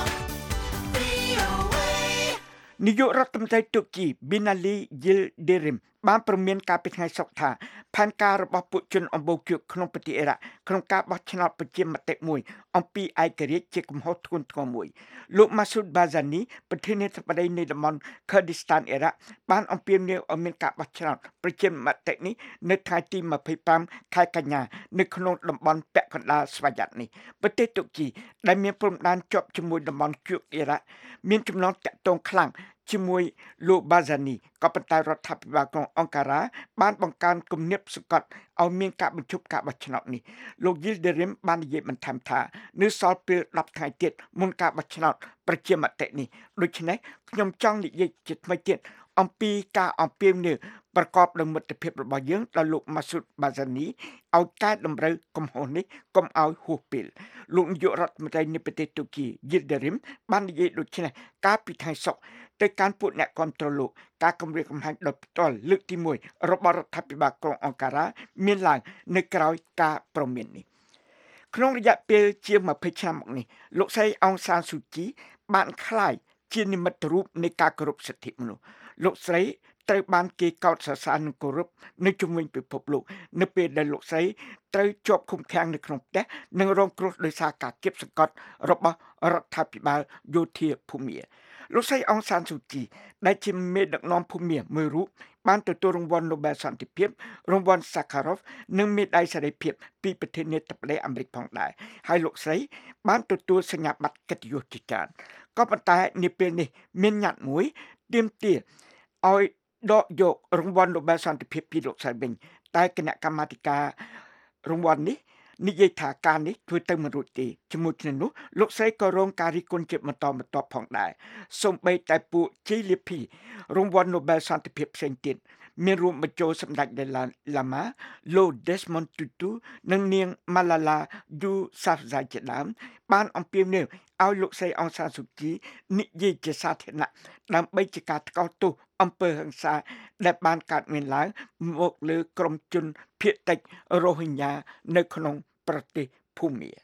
VOA នាយករដ្ឋមន្ត្រីទូគី Binali Yildirim បានព្រមានការពីថ្ងៃសុក្រថាផែនការរបស់ពួកជនអំបូរគៀកក្នុងប្រទេសអ៊ីរ៉ាក់ក្នុងការបោះឆ្នោតប្រជាមតិមួយអំពីឯករាជ្យជាកំហុសធ្ងន់ធ្ងរមួយលោក Masoud Barzani ប្រធានាធិបតីនៃតំបន់ Kurdistan អ៊ីរ៉ាក់បានអំពាវនាវឲ្យមានការបោះឆ្នោតប្រជាមតិនេះនៅថ្ងៃទី25ខែកញ្ញានៅក្នុងតំបន់ពាក់កណ្ដាលស្វយ័តនេះប្រទេសទូគីដែលមានព្រំដែនជាប់ជាមួយតំបន់គៀកអ៊ីរ៉ាក់មានចំណងតាក់ទងខ្លាំងជាមួយលោក Barzani ក៏ប៉ុន្តែរដ្ឋាភិបាលក្រុងអង្ការ៉ាបានបង្កើនគំនាបសង្កត់ឲ្យមានការបញ្ឈប់ការបោះឆ្នោតនេះលោក Yildirim បាននិយាយបន្ថែមថានៅសល់ពេល10ថ្ងៃទៀតមុនការបោះឆ្នោតប្រជាមតិនេះដូច្នេះខ្ញុំចង់និយាយជាថ្មីទៀតអំពីការអំពាវនាវប្រកបដោយមិត្តភាពរបស់យើងដល់លោក Masoud Barzani ឲ្យកែតម្រូវកំហុសនេះកុំឲ្យហួសពេលលោកនាយករដ្ឋមន្ត្រីនៃប្រទេសទូគី Yildirim បាននិយាយដូចនេះកាលពីថ្ងៃសុក្រទៅកាន់ពួកអ្នកគាំទ្រលោកការគម្រាមកំហែងដោយផ្ទាល់លើកទី1របស់រដ្ឋាភិបាលក្រុងអង្ការ៉ាមានឡើងនៅក្រៅការប្រមាននេះក្នុងរយៈពេលជា20ឆ្នាំមកនេះលោកស្រីអង្សានស៊ូជីបានក្លាយជានិមិត្តរូបនៃការគោរពសិទ្ធិមនុស្សលោកស្រីត្រូវបានគេកោតសរសើរនិងគោរពនៅជុំវិញពិភពលោកនៅពេលដែលលោកស្រីត្រូវជាប់ឃុំឃាំងនៅក្នុងផ្ទះនិងរងគ្រោះដោយសារការគៀបសង្កត់របស់រដ្ឋាភិបាលយោធាភូមាលោកស្រីអង្សានស៊ូជីដែលជាមេដឹកនាំភូមាមួយរូបបានទទួលរង្វាន់ Nobel សន្តិភាពរង្វាន់ Sakharov និងមេដាយសេរីភាពពីប្រធានាធិបតីអាមេរិកផងដែរហើយលោកស្រីបានទទួលសញ្ញាបត្រកិត្តិយសជាច្រើនក៏ប៉ុន្តែនាពេលនេះមានញត្តិមួយទាមទារឲ្យដកយករង្វាន់ Nobel សន្តិភាពពីលោកស្រីវិញតែគណៈកម្មាធិការរង្វាន់នេះនិយាយថាការនេះធ្វើទៅមិនរួចទេជាមួយគ្នានោះលោកស្រីក៏រងការរិះគន់ជាបន្តបន្ទាប់ផងដែរសូម្បីតែពួកជ័យលាភីរង្វាន់ Nobel សន្តិភាពផ្សេងទៀតមានរួមបញ្ចូលសម្ដេចដាឡាម៉ាលោក Desmond Tutu និងនាង Malala Yousafzai ជាដើមបានអំពាវនាវឲ្យលោកស្រីអង្សានស៊ូជីនិយាយជាសាធារណៈដើម្បីជាការថ្កោលទោសអំពើហិង្សាដែលបានកើតមានឡើងមកលើក្រុមជនភៀតតិចរ៉ូហិញ៉ានៅក្នុងប្រទេសភូមា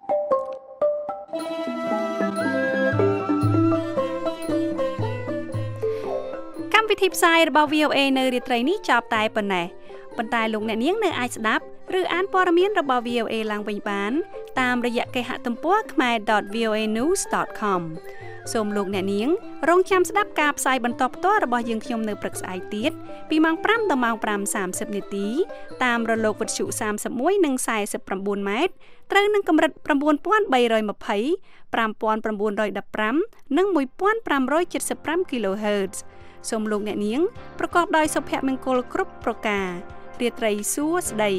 កម្មវិធីផ្សាយរបស់ VOA នៅរាត្រីនេះចប់តែប៉ុណ្ណេះប៉ុន្តែលោកអ្នកនាងនៅអាចស្ដាប់ឬអានព័ត៌មានរបស់ VOA ឡើងវិញបានតាមរយៈគេហទំព័រ khmer.voanews.com សូមលោកអ្នកនាងរងចាំស្ដាប់ការផ្សាយបន្តផ្ទាល់របស់យើងខ្ញុំនៅព្រឹកស្អែកទៀតពីម៉ោង 5 ដល់ម៉ោង 5:30 នាទីតាមរលកវិទ្យុ31និង49ម៉ែត្រត្រូវនឹងកម្រិត 9320 5915 និង 1575 kHz សូមលោកអ្នកនាងប្រកបដោយសុភមង្គលគ្រប់ប្រការរាត្រីសួស្តី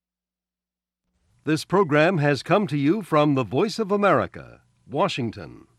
This program has come to you from the Voice of America, Washington.